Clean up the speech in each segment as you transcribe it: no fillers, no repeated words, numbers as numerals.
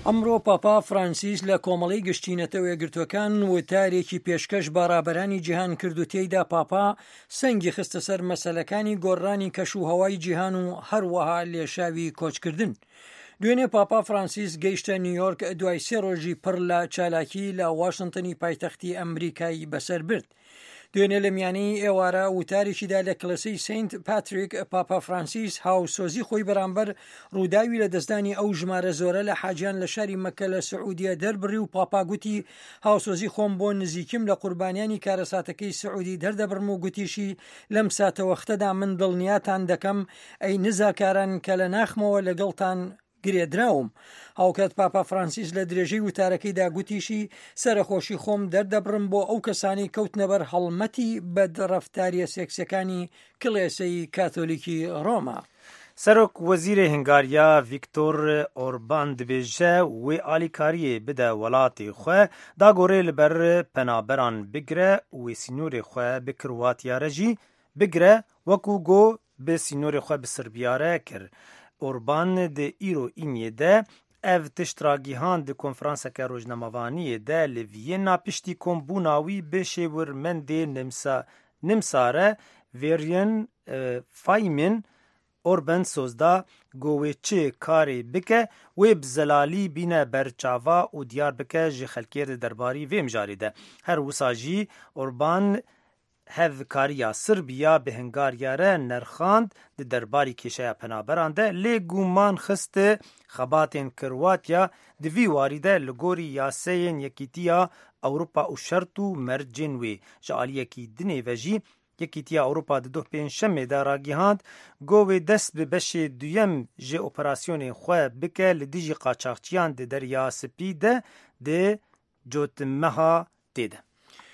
ئەمڕۆ پاپا فرانسیس لە کۆمەڵەی گشتینەتە وێگرتوەکان وتارێکی پێشکەش بە ڕابەرانی جیهان کرد و تێیدا پاپا سەنگی خستە سەر مەسەلەکانی گۆڕانی کەشوهەوای جیهان و هەروەها لێشاوی کۆچکردن. دوێنێ پاپا فرانسیس گەیشتە نیویۆرک دوای 3 ڕۆژی پڕ لە چالاکی لە واشنتنی پایتەختی ئەمریکایی بەسەر برد. دوێنێ لە میانەی ئێوارە وتارێکیدا لە کلەسەی سینت پاتریک پاپا فرانسیس هاوسۆزی خۆی بەرامبەر ڕووداوی لە دەستدانی ئەو ژمارە زۆرە لە حاجیان لە شاری مەکە لە سعودیە دەربڕی و پاپا گوتی هاوسۆزی خۆم بۆ نزیکم لە قوربانیانی کارەساتەکەی سعودی دەردەبڕم و گوتیشی لەم ساتەوەختەدا من دڵنیاتان دەکەم ئەی نزاکاران کە لە ناخمەوە لەگەڵتان گرێدراوم. هاوکات پاپا فرانسیس لە درێژەی وتارەکەیدا گوتیشی سەرخۆشی خۆم دەردەبڕم بۆ ئەو کەسانی کەوتنەبەر هەڵمەتی بەدڕەفتاریە سێکسەکانی کڵێسەی کاتۆلیکی ڕۆما. سەرۆک وەزیرê هەنگاریە ڤیکتۆر ئۆربان دەبێژە wê alîkariyê bide welatê xwe dagorê li ber penaberan bigire wê sînorê xwe bi Kroatiya re jî bigire wekû got bi sînorê xwe bi Sirbiya re kir. Orban di îro îmiyê de ev tiştragîhan di konferanseke rojnamavaniyê de li Viyêna piştî kombûna wî bi şêwirmendê nimsare Veryan Faymin Orban sozda got wê çi karê bike wê bi zelalî bîne berçava û diyar bike ji xelkê di derbarî vê mijarê de. Her wisa jî Orban hevkariya Sirbiya bi Hungariya re nerxand di derbarî kêşeya penaberan de lê guman xiste xebatên Kroatiya di vî warî de li gorî yasayên Yekîtiya Ewropa û şert û mercên wê ji aliyekî dinê ve jî Yekîtiya Ewropa di doh pênşemê de ragihand got wê dest bi beşê duyem ji operasyonên xwe bike li dijî qaçaxçiyan di Derya Spî de di Cotimeha tê de.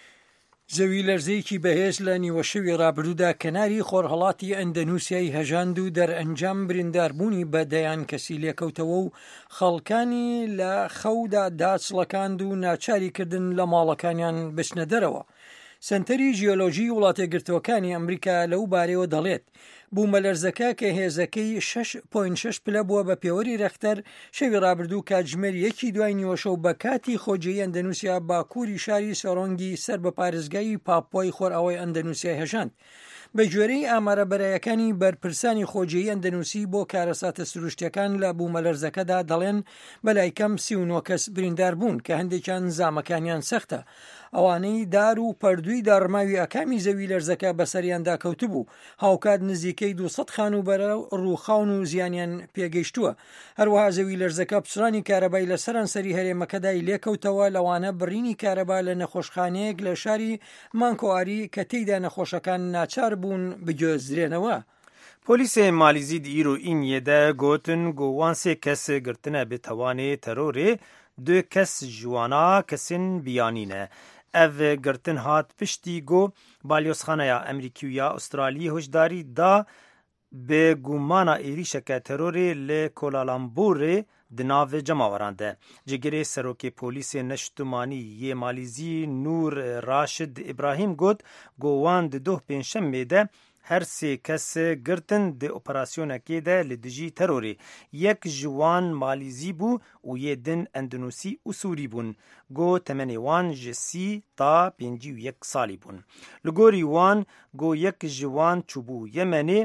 زەوی لەرزەیەکی بەهێز لە نیوەشەوی ڕابردوودا کەناری خۆرهەڵاتی ئەندەنوسیای هەژاند و دەرئەنجام برینداربوونی بە دەیان کەسی لێکەوتەوە و خەڵکانی لە خەودا داچڵەکاند و ناچاریکردن لە ماڵەکانیان بچنە دەرەوە. سنتەری ژیۆلۆژی وڵاتێگرتوەکانی ئەمریکا لەو بارەوە دەڵێت بوومەلەرزەکە کە هێزەکەی 6.6 پلە بووە بە پێوەری رەختەر شەوی ڕابردوو کاتژمێر 1 دوای نیوەشەو بە کاتی خۆجێی ئەندەنوسیا باکووری شاری سەرۆنگی سەر بە پارێزگای پاپۆی خۆرئاوای ئەندەنوسیای هەژاند. بە گوێرەی ئامارە بەرایەکانی بەرپرسانی خۆجێی ئەندەنوسی بۆ کارەساتە سروشتیەکان لە بوومەلەرزەکەدا دەڵێن بەلای کەم 39 کەس بریندار بوون کە هەندێکیان زامەکانیان سەختە. ئەوانەی دار و پەردووی داڕماوی ئەکامی زەوی لەرزەکە بەسەریاندا کەوتبوو هاوکات نزیکەی 200 خانوبەرە ڕووخاون و زیانیان پێگەیشتووە. هەروەها زەوی لەرزەکە پچڕانی کارەبای لە سەرانسەری هەرێمەکەدای لێکەوتەوە لەوانە بڕینی کارەبا لە نەخۆشخانەیەک لە شاری مانکۆاری کە تێیدا نەخۆشەکان ناچار بوون بگوێزرێنەوە. پۆلیسê Malîzî di îro Îmiyê de gotin gowan 3 kes girtine bi tewanê terorê 2 kes ji wana kesên biyanîne. Ev girtin hat piştî got balyozxaneya Emerîkî û ya Astraliyê hişdarî da bi gumana êrişeke terorê li Kuala-Lumpurê di navê cemawaran de. Cigirê serokê polîsê neştimanî yê Malîzî Nur Raşid İbrahîm got gowan di doh pênşemê de her 3 kes girtin di operasyonekê de li dijî terorê. Yek ji wan Malîzî bû û yê din Endonûsî û Sûrî bûn. Got temenê wan ji 30 ta 51 salî bûn. Li gorî wan got yek ji wan çûbû Yemenê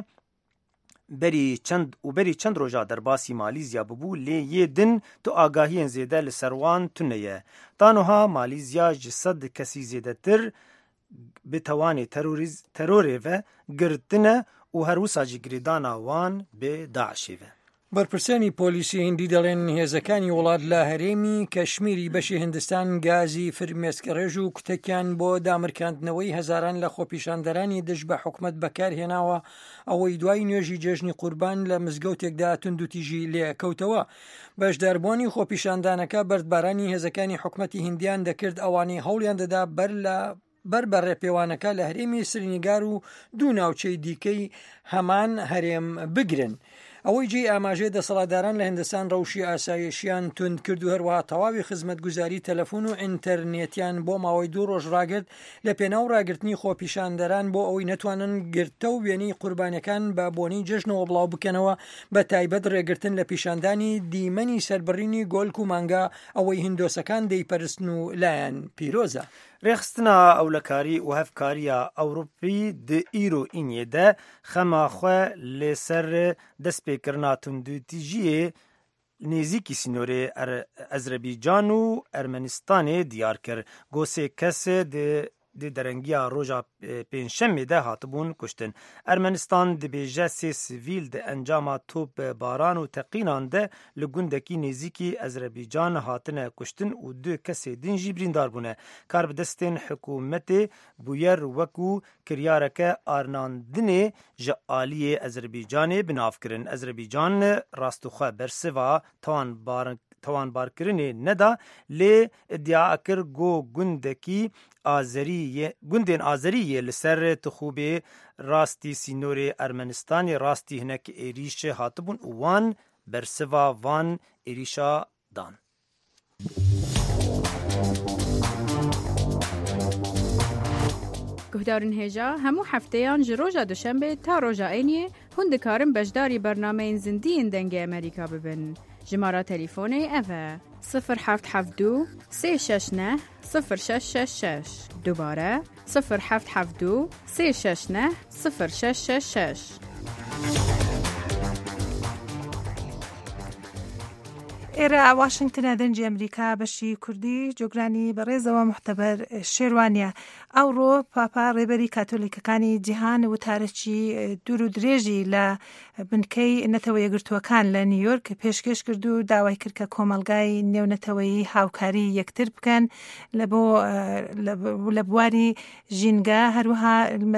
berî çend roja derbasî Malîzya bibû lê yê din tu agahiyên zêde li ser wan tune ye. Tanoha Malîzya ji 100 kesî zêdetir bi tewanê terorê ve girtine û her wisa jî girêdana wan bi Daişê ve. بەرپرسانی پۆلیسی هندی دەڵێن هێزەکانی وڵات لە هەرێمی کەشمیری بەشی هندستان گازی فرمێسکەڕێژ و کوتەکیان بۆ دامرکاندنەوەی هەزاران لە خۆپیشاندەرانی دژ بە حکومەت بەکارهێناوە ئەوەی دوای نوێژی جێژنی قوربان لە مزگەوتێکدا تند و تیژی لێکەوتەوە. بەشداربوونی خۆپیشاندانەکە بەردبارانی هێزەکانی حکومەتی هندیان دەکرد ئەوانەی هەوڵیان دەدا بەر بەڕێپێوانەکە لە هەرێمی سرینگار و دوو ناوچەی دیکەی هەمان هەرێم بگرن. ئەوەی جێی ئاماژەی دەسەڵاتداران لە هیندستان ڕەوشی ئاسایشیان تند کرد و هەروەها تەواوی خزمەتگوزاری تەلەفۆن و ئینتەرنێتیان بۆ ماوەی 2 ڕۆژ ڕاگرت لە پێناو ڕاگررتنی خۆپیشاندەران بۆ ئەوەی نەتوانن گرتە و وێنەی قوربانیەکان بە بۆنەی جژنەوە بڵاو بکەنەوە بە تایبەت ڕێگرتن لە پیشاندانی دیمەنی سەربڕینی گۆلک و مانگا ئەوەی هیندۆسەکان دەیپەرستن و لایەن پیرۆزە. ڕێخستنا ئەولەکاری و هەفکاریە ئەوروپی دی ئیرۆ ئینیێدە خەماخوا لێسەر دەستپێکردنا توندوتیژیە نێزیکی سینۆرێ ئەزەربیجان و ئەرمەنیستانê diyar kir. Gosê kesê di derengiya roja pênşemê de hatibûn kuştin. Ermenistan dibêje 3 sivîl di encama topbaran û teqînan de li gundekî nêzîkî Ezerbaycan hatine kuştin û 2 kesê din jî birîndar bûne. Kar bi destên hikûmetê bûyer wekû kiryareke arnandinê ji aliyê Ezerbaycanê binavkirin. Ezerbaycan rastixwe bersiva tawanbarkirinê neda lê iddia kir got gundên Azeriyê li ser tixûbê rastî sînorê Ermenistanê rastî hinek êrîş hatibûn û wan bersiva van êrîşa dan. Guhdarên hêja hemû hefteyan ji roja duşembe ta roja êniyê hûn dikarin beşdarî bernameyên zindiyên dengê Amerîka bibin. Jimara telefônê ev e 0772 369 0666. Dubare 0772 369 0666. ئێرە واشنگتنە دەنجی ئەمریکا بەشی کوردی جۆگرانی بەڕێزەوە محتەبەر شێروانیە. ئەوڕۆ پاپا ڕێبەری کاتۆلیکەکانی جیهان وتارەکی دوور و درێژی لە بنکەی نەتەوە یەکگرتووەکان لە نیویۆرک پێشکەش کرد و داوای کرد کە کۆمەلگای نێونەتەوەیی هاوکاری یەکتر بکەن لە بواری ژینگە هەروەها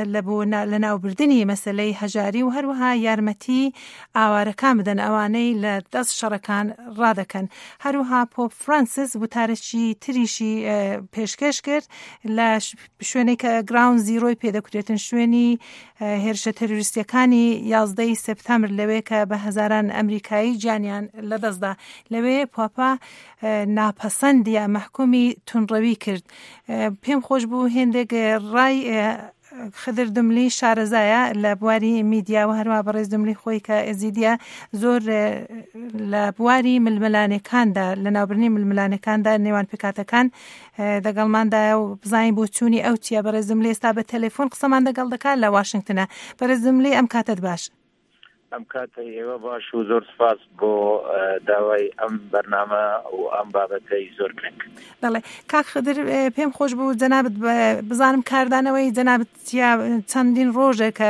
لە ناوبردننی مەسلەی هەژاری و هەروەها یارمەتی ئاوارەکان بدەن ئەوانەی لە دەست شەڕەکان ڕادەکەن. هەروەها پۆپ فرانسیس وتارەکی تریشی پێشکەش کرد لە شوێنێک کە گراوند زیرۆی پێدەکرێتن شوێنی هێرشە تەروریستیەکانی 11 سپتامبر لەوێ کە بە هەزاران ئەمریکایی گیانیان لەدەستدا. لەوێ پاپا ناپەسەندیە مەحکومی تونڕەوی کرد. پێم خۆش بوو هێندێک ڕای خدر دملی شارەزایە لە بواری میدیا و هەروە بەڕێز دملی خۆی کە ئێزیدیە زۆر لە بواری ململانەکاندا لە ناوبرنی ململانەکاندا نێوان پێکاتەکان دەگەڵماندایە و بزانین بۆ چوونی ئەو چیە. بەڕێز دملی ئێستا بە تەلەفۆن قسەمان دەگەڵ دەکات لە واشنگتنە. بەڕێز دملی ئەم کاتت باش. ئەم کاتە ئێوە باش و زۆر سپاس بۆ داوای ئەم بەرنامە و ئەم بابەتەی زۆر گرنگ. بەڵێ کاک خدر پێم خۆش بوو جەنابەت بزانم کاردانەوەی جەنابەت چەندین ڕۆژە کە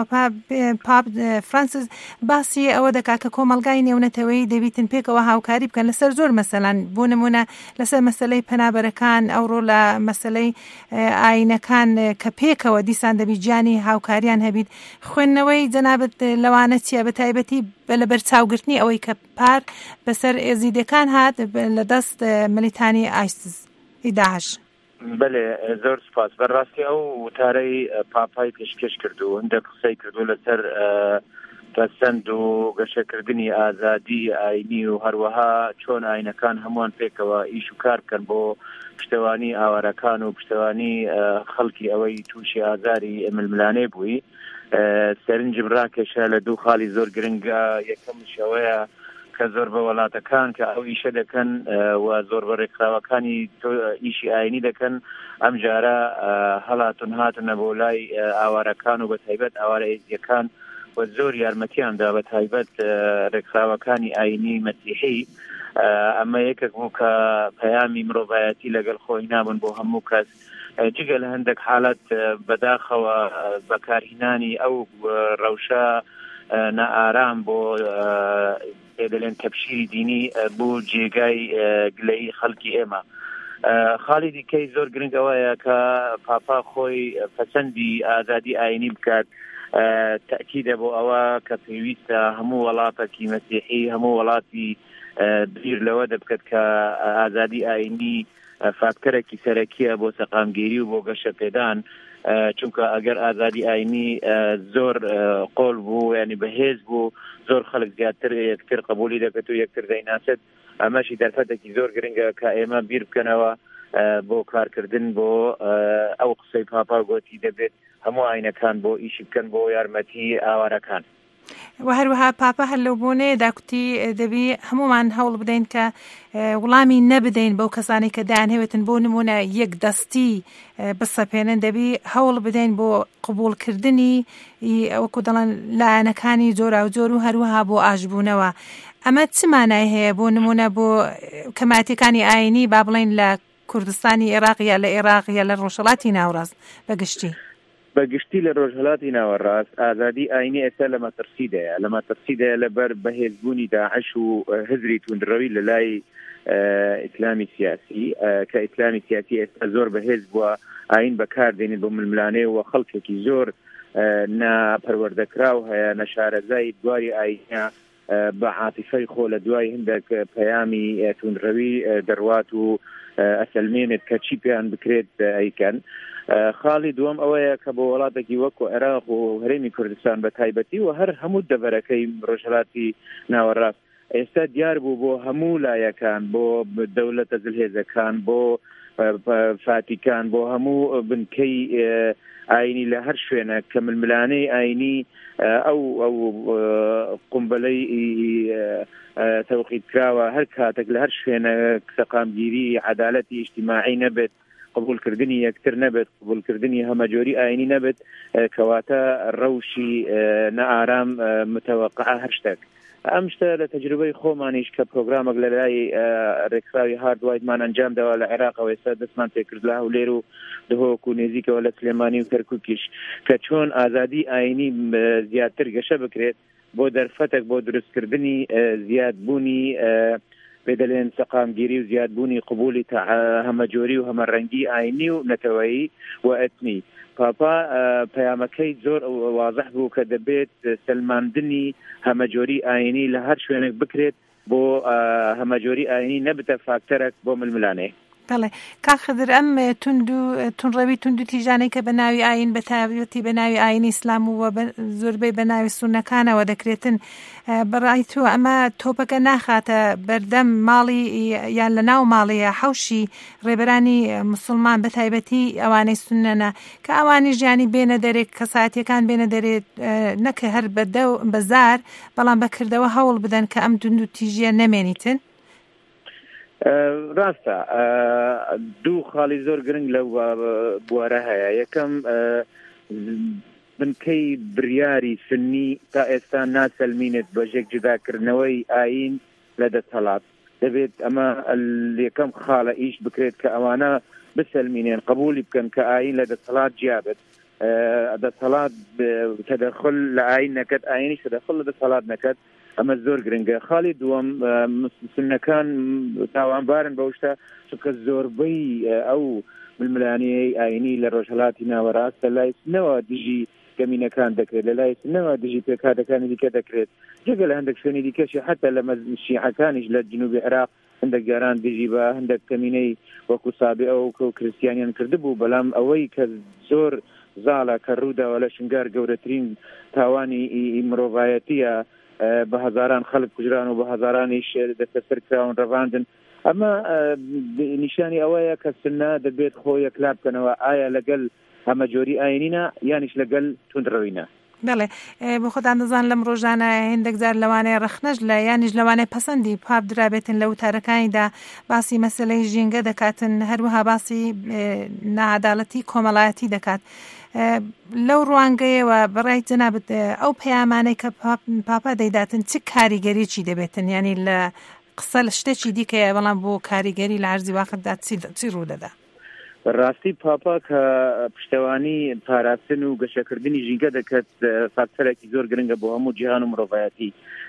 پاپ فرانسیس باسی ئەوە دەکات کە کۆمەلگای نێونەتەوەیی دەبیتن پێکەوە هاوکاری بکەن لەسەر زۆر مەسەلەن بۆ نمونە لەسەر مەسەلەی پەنابەرەکان ئەوڕۆ لە مەسەلەی ئاینەکان کە پێکەوە دیسان دەبی گیانی هاوکاریان هەبیت. خوێندنەوەی جەنابەت لەوانە چیە بە تایبەتی لە بەرچاوگرتنی ئەوەی کە پار بەسەر ئێزیدەکان هات لە دەست ملیتانی ئایسیس داعش. بەڵێ زۆر سپاس. بەڕاستی ئەو وتارەی پاپای پێشکەش کردو هەندێک قسەی کردو لەسەر پەسەند و گەشەکردنی ئازادی ئاینی و هەروەها چۆن ئاینەکان هەمووان پێکەوە ئیش و کار بکەن بۆ پشتەوانی ئاوارەکان و پشتەوانی خەڵکی ئەوەی تووشی ئازاری ململانێ بووی. سەرنجم ڕاکێشە لە دوو خاڵی زۆر گرنگە. یەکەمشەوەیە کە زۆر بە وڵاتەکان کە ئەو ئیشە دەکەن و زۆر بە ڕێکخراوەکانی ئیشی ئاینی دەکەن ئەم جارە هەڵاتون هاتنە بۆ لای ئاوارەکان و بە تایبەت ئاوارە ئێزیەکان و زۆر یارمەتیاندا بە تایبەت ڕێکخراوەکانی ئاینی مەسیحی. ئەمە یەکێک بوو کە پەیامی مرۆڤایەتی لەگەڵ خۆی نابن بۆ هەموو کەس جگە لە هەندێک حالەت بەداخەوە بەکارهێنانی ئەو ڕەوشە نائارام بۆ پێدەڵێن تەبشیری دینی بوو جێگای گلەی خەڵکی ئێمە. خاڵی دیکەی زۆر گرنگەوەیە کە پاپا خۆی پەسەندی ئازادی ئاینی بکات. تەکیدە بۆ ئەوە کە پێویستە هەموو وڵاتێکی مەسیحی هەموو وڵاتی بیر لەوە دەبکات کە ئازادی ئاینی فاکتەرێکی سەرەکیە بۆ سەقامگیری و بۆ گەشە پێدان چونکە ئەگەر ئازادی ئاینی زۆر قۆڵ بوو ینی بەهێز بوو زۆر خەڵک زیاتر یەکتر قبولی دەکەت و یەکتر دەیناسێت ئەمەشی دەرفەتێکی زۆر گرنگە کە ئێمە بیر بکەنەوە بۆ کارکردن بۆ ئەو قسەی پاپا گوتی دەبێت هەموو ئاینەکان بۆ ئیشی بکەن بۆ یارمەتی ئاوارەکان. و هەروەها پاپا هەر لەو بۆنێ داکوتی دەبی هەمومان هەوڵ بدەین کە وڵامی نەبدەین بەو کەسانی کە دایانهێوێتن بۆ نمونە یەک دەستی بسەپێنن دەبی هەوڵ بدەین بۆ قبولکردنی وەکو دەڵێن لایەنەکانی جۆراوجۆر و هەروەها بۆ ئاشبوونەوە. ئەمە چ مانای هەیە بۆ نمونە بۆ کەماتیەکانی ئاینی با بڵێن لە کوردستانی عێراق یا لە عێراق یا لە ڕۆژهەڵاتی ناوەڕاست بەگشتی لە ڕۆژهەڵاتی ناوەڕاست ئازادی ئاینی ئێستا لە مەترسیدەیە لەبەر بەهێزبوونی داعش و هزری توندڕەوی لە لای ئیسلامی سیاسی کە ئیسلامی سیاسی ئێستا زۆر بەهێز بووە ئاین بەکاردێنێت بۆ ململانێ و خەڵکێکی زۆر ناپەروەردەکراو هەیە نەشارەزای دواری ئاینە بە عاتیفەی خۆ لە دوای هەندێک پەیامی توندڕەوی دەڕوات و ئەسەلمێنێت کە چی پێیان بکرێت ئەیکەن. خاڵی دووەم ئەوەیە کە بۆ وڵاتێکی وەکو عێراق و هەرێمی کوردستان بە تایبەتی و هەر هەموو دەبەرەکەی ڕۆژهەڵاتی ناوەڕاست ئێستا دیار بوو بۆ هەموو لایەکان بۆ دەوڵەتە جلهێزەکان بۆ فاتیکان بۆ هەموو بنکەی ئاینی لە هەر شوێنە کە ململانەی ئاینی ئەو قومبەلەی تەوقیت کراوە هەر کاتێک لە هەر شوێنە سەقامگیری عەدالەتی ئیجتیماعی نەبێت قبولکردنی یەکتر نەبێت قبولکردنی هەمەجۆری ئاینی نەبێت کەواتە ڕەوشی نەئارام متەوەقع هەر شتێک. ئەم شتە لە تەجروبەی خۆمانیش کە پرۆگرامێک لە لای ڕێکخراوی هاردوایتمان ئەنجام داوە لە عێراقەوە ئێستا دەستمان پێکرد لە هەولێر و دهۆک و نێزیکەوە لە سلێمانی و کەرکووکیش کە چۆن ئازادی ئاینی زیاتر گەشە بکرێت بۆ دەرفەتێک بۆ دروستکردنی زیادبوونی بێدەڵێن سەقامگیری و زیادبوونی قبولی هەمەجۆری و هەمەڕەنگی ئاینی و نەتەوەیی و ئەتنی. پاپا پەیامەکەی زۆر واضح بوو کە دەبێت سەلماندنی هەمەجۆری ئاینی لە هەر شوێنێک بکرێت بۆ هەمەجۆری ئاینی نەبتە فاکتەرێک بۆ ململانێ. بەڵێ کاخدر ئەم تونڕەوی تونند و تیژانەی کە بە ناوی ئاین بە تایبەتی بە ناوی ئاینی ئیسلام و زۆربەی بە ناوی سونەکانەوە دەکرێتن بەڕای تۆ ئەمە تۆپەکە ناخاتە بەردەم ماڵی یان لە ناو ماڵەیە حەوشی ڕێبەرانی موسڵمان بە تایبەتی ئەوانەی سونەنە کە ئەوانی ژیانی بێنە دەرێت کەساتیەکان بێنە دەرێت نەکە هەر بەزار بەڵام بەکردەوە هەوڵ بدەن کە ئەم تونند و تیژیە نەمێنیتن. ڕاستە دوو خاڵی زۆر گرنگ لەو بوارە هەیە. یەکەم بنکەی بڕیاری سنی تا ئێستا ناسەلمینێت بەژێک جوداکردنەوەی ئاین لە دەسەڵات دەبێت ئەمە یەکەم خاڵە ئیش بکرێت کە ئەوانە بسەلمینێن قبولی بکەن کە ئاین لە دەسەڵات جیابێت دەسەڵات تەدەخل لە ئاین نەکەت ئاینیش تەدەخل لە دەسەڵات نەکەت. ئەمە زۆر گرنگە. خاڵی دووەم سنەکان تاوانبارن بەو شتە چونکە زۆربەی ئەو ململانەی ئاینی لە ڕۆژهەڵاتی ناوەڕاست لە لای سنەوە دژی کەمینەکان دەکرێت لە لای سنەوە دژی پێکاتەکانی دیکە دەکرێت جگە لە هەندێک شوێنی دیکەشی حتا لە شیعەکانیش لە جنوبی عێراق هەندێک جاران دژی بە هەندێک کەمینەی وەکو سابێ ئەو کریستیانیان کردبوو بەڵام ئەوەی کە زۆر زاڵە کە ڕووداوە لە شنگار گەورەترین تاوانی مرۆڤایەتیە بە هەزاران خەڵک کوژران و بە هەزارانیش دەستەسەر کراون ڕەواندن. ئەمە نیشانی ئەوەیە کە سنە دەبێت خۆ یەکلا بکەنەوە ئایا لەگەڵ هەمەجۆری ئاینینە یانیش لەگەڵ توندڕەوینە. بەڵێ بۆ خۆتان دەزان لەم ڕۆژانە هێندێک جار لەوانەیە ڕەخنەش لە یانیش لەوانەیە پەسەندی پاپ درابێتن لە وتارەکانیدا باسی مەسەلەی ژینگە دەکاتن هەروەها باسی نەعەداڵەتی کۆمەڵایەتی دەکات. لەو ڕوانگەیەوە بەڕای جەنابەت ئەو پەیامانەی کە پاپا دەیداتن چ کاریگەریی دەبێتن ینی لە قسە لە شتێکی دیکەیە بەڵام بۆ کاریگەری لە عەرزی واقعدا چی ڕوودەدا؟ ڕاستی پاپا کە پشتەوانی پاراستن و گەشەکردنی ژینگە دەکات فاکتەرێکی زۆر گرنگە بۆ هەموو جیهان و مرۆڤایەتی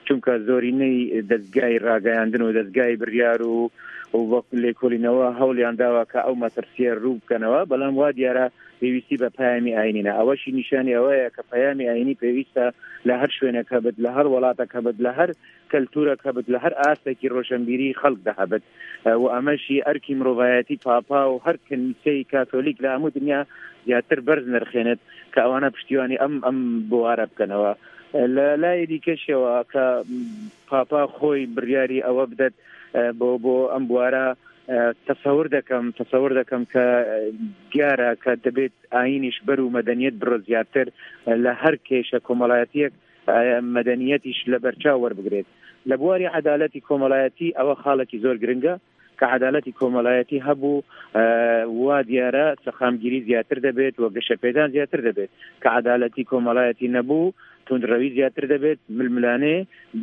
چونکە زۆرینەی دەستگای ڕاگەیاندن و دەستگای بڕیار و لێکۆڵینەوە هەوڵیان داوە کە ئەو مەترسیە ڕوو بکەنەوە، بەڵام وا دیارە پێویستی بە پایامی ئاینینە. ئەوەشی نیشانی ئەوەیە کە پایامی ئاینی پێویستە لە هەر شوێنێک هەبێت، لە هەر وڵاتێک هەبێت، لە هەر کەلتورێک هەبێت، لە هەر ئاستێکی ڕۆشنبیری خەڵک دەهەبێت. و ئەمەشی ئەرکی مرۆڤایەتی پاپا و هەر کەنیسەی کاتۆلیک لە هەموو دنیا زیاتر بەرز نرخێنێت کە ئەوانە پشتیوانی ئەم بوارە بکەنەوە. لە لای دیکەشەوە کە پاپا خۆی بڕیاری ئەوە بدەت بۆ ئەم بوارە تەسەور دەکەم کە دیارە کە دەبێت ئاینیش بەر و مەدەنیەت بڕۆ زیاتر لە هەر کێشە کۆمەڵایەتیەک مەدەنیەتیش لە بەرچاو وەربگرێت. لە بواری عەدالەتی کۆمەڵایەتی ئەوە خاڵێکی زۆر گرنگە کە عەدالەتی کۆمەڵایەتی هەبوو وا دیارە سەخامگیری زیاتر دەبێت و گەشەپێدان زیاتر دەبێت. کە عەدالەتی کۆمەڵایەتی نەبوو توندڕەوی زیاتر دەبێت، ململانێ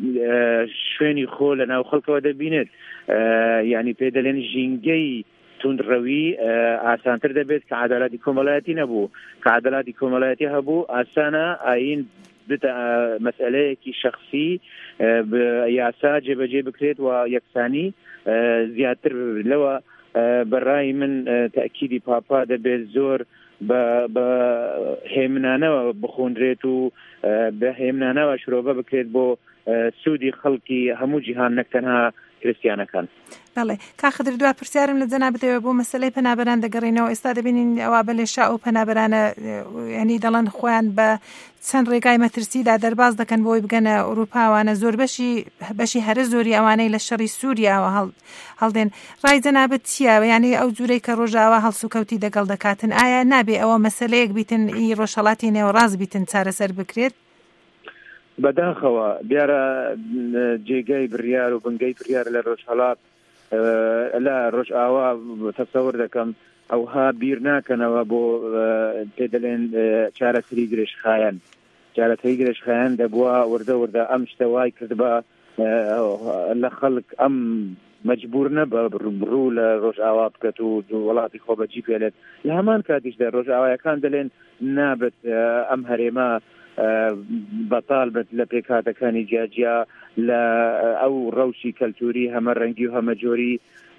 شوێنی خۆ لە ناو خەڵکەوە دەبینێت. یعنی پێدەڵێن ژینگەی توندڕەوی ئاسانتر دەبێت کە عەدالەتی کۆمەڵایەتی نەبوو. کە عەدالەتی کۆمەڵایەتی هەبوو ئاسانە ئاین مەسئلەیەکی شخصی یاسا جێبەجێ بکرێت و یەکسانی زیاتر لەوە بەڕای من تەکیدی پاپا دەبێت زۆر بە هێمنانەوە بخوندرێت و بە هێمنانەوە شرۆڤە بکرێت بۆ سوودی خەڵکی هەموو جیهان نەکتەنها کریستیانەکان. بەڵێ کاخدر دوای پرسیارم لە جەنابەتەوە بۆ مەسەلەی پەنابەران دەگەڕێنەوە. ئێستا دەبینین ئەوە بەلێشا و پەنابەرانە ینی دەڵێن خۆیان بە چەند ڕێگای مەترسیدا دەرباز دەکەن بۆی بگەنە ئەوروپاوانە. زۆر بەشی هەرە زۆری ئەوانەی لە شەڕی سووریاوە هەڵدێن. ڕای جەنابەت چییە؟ ینی ئەو جوورەی کە ڕۆژاوە هەڵسوکەوتی دەگەڵ دەکاتن، ئایا نابێ ئەوە مەسەلەیەک بیتن ئی ڕۆژهەڵاتی نێوەڕاز بیتن چارەسەر بکرێت؟ بەداخەوە دیارە جێگای بڕیار و بنگەی بڕیار لە ڕۆژهەڵات لە ڕۆژئاوا تەسەور دەکەم ئەوها بیر ناکەنەوە بۆ پێدەڵێن چارەسەری گرێژخایەن. چارەسەری گرێژخایەن دەبووە وردە ئەم شتە وای کرد بە لە خەڵک ئەم مەجبور نەبە بڕوو لە ڕۆژئاوا بکەت و وڵاتی خۆبەجی پێلێت. لە هەمان کاتیشدا ڕۆژئاوایەکان دەڵێن نابێت ئەم هەرێمە بەتاڵ بێت لە پێکاتەکانی جیاجیا لە ئەو ڕەوشی کەلتوری هەمە ڕەنگی و هەمە جۆری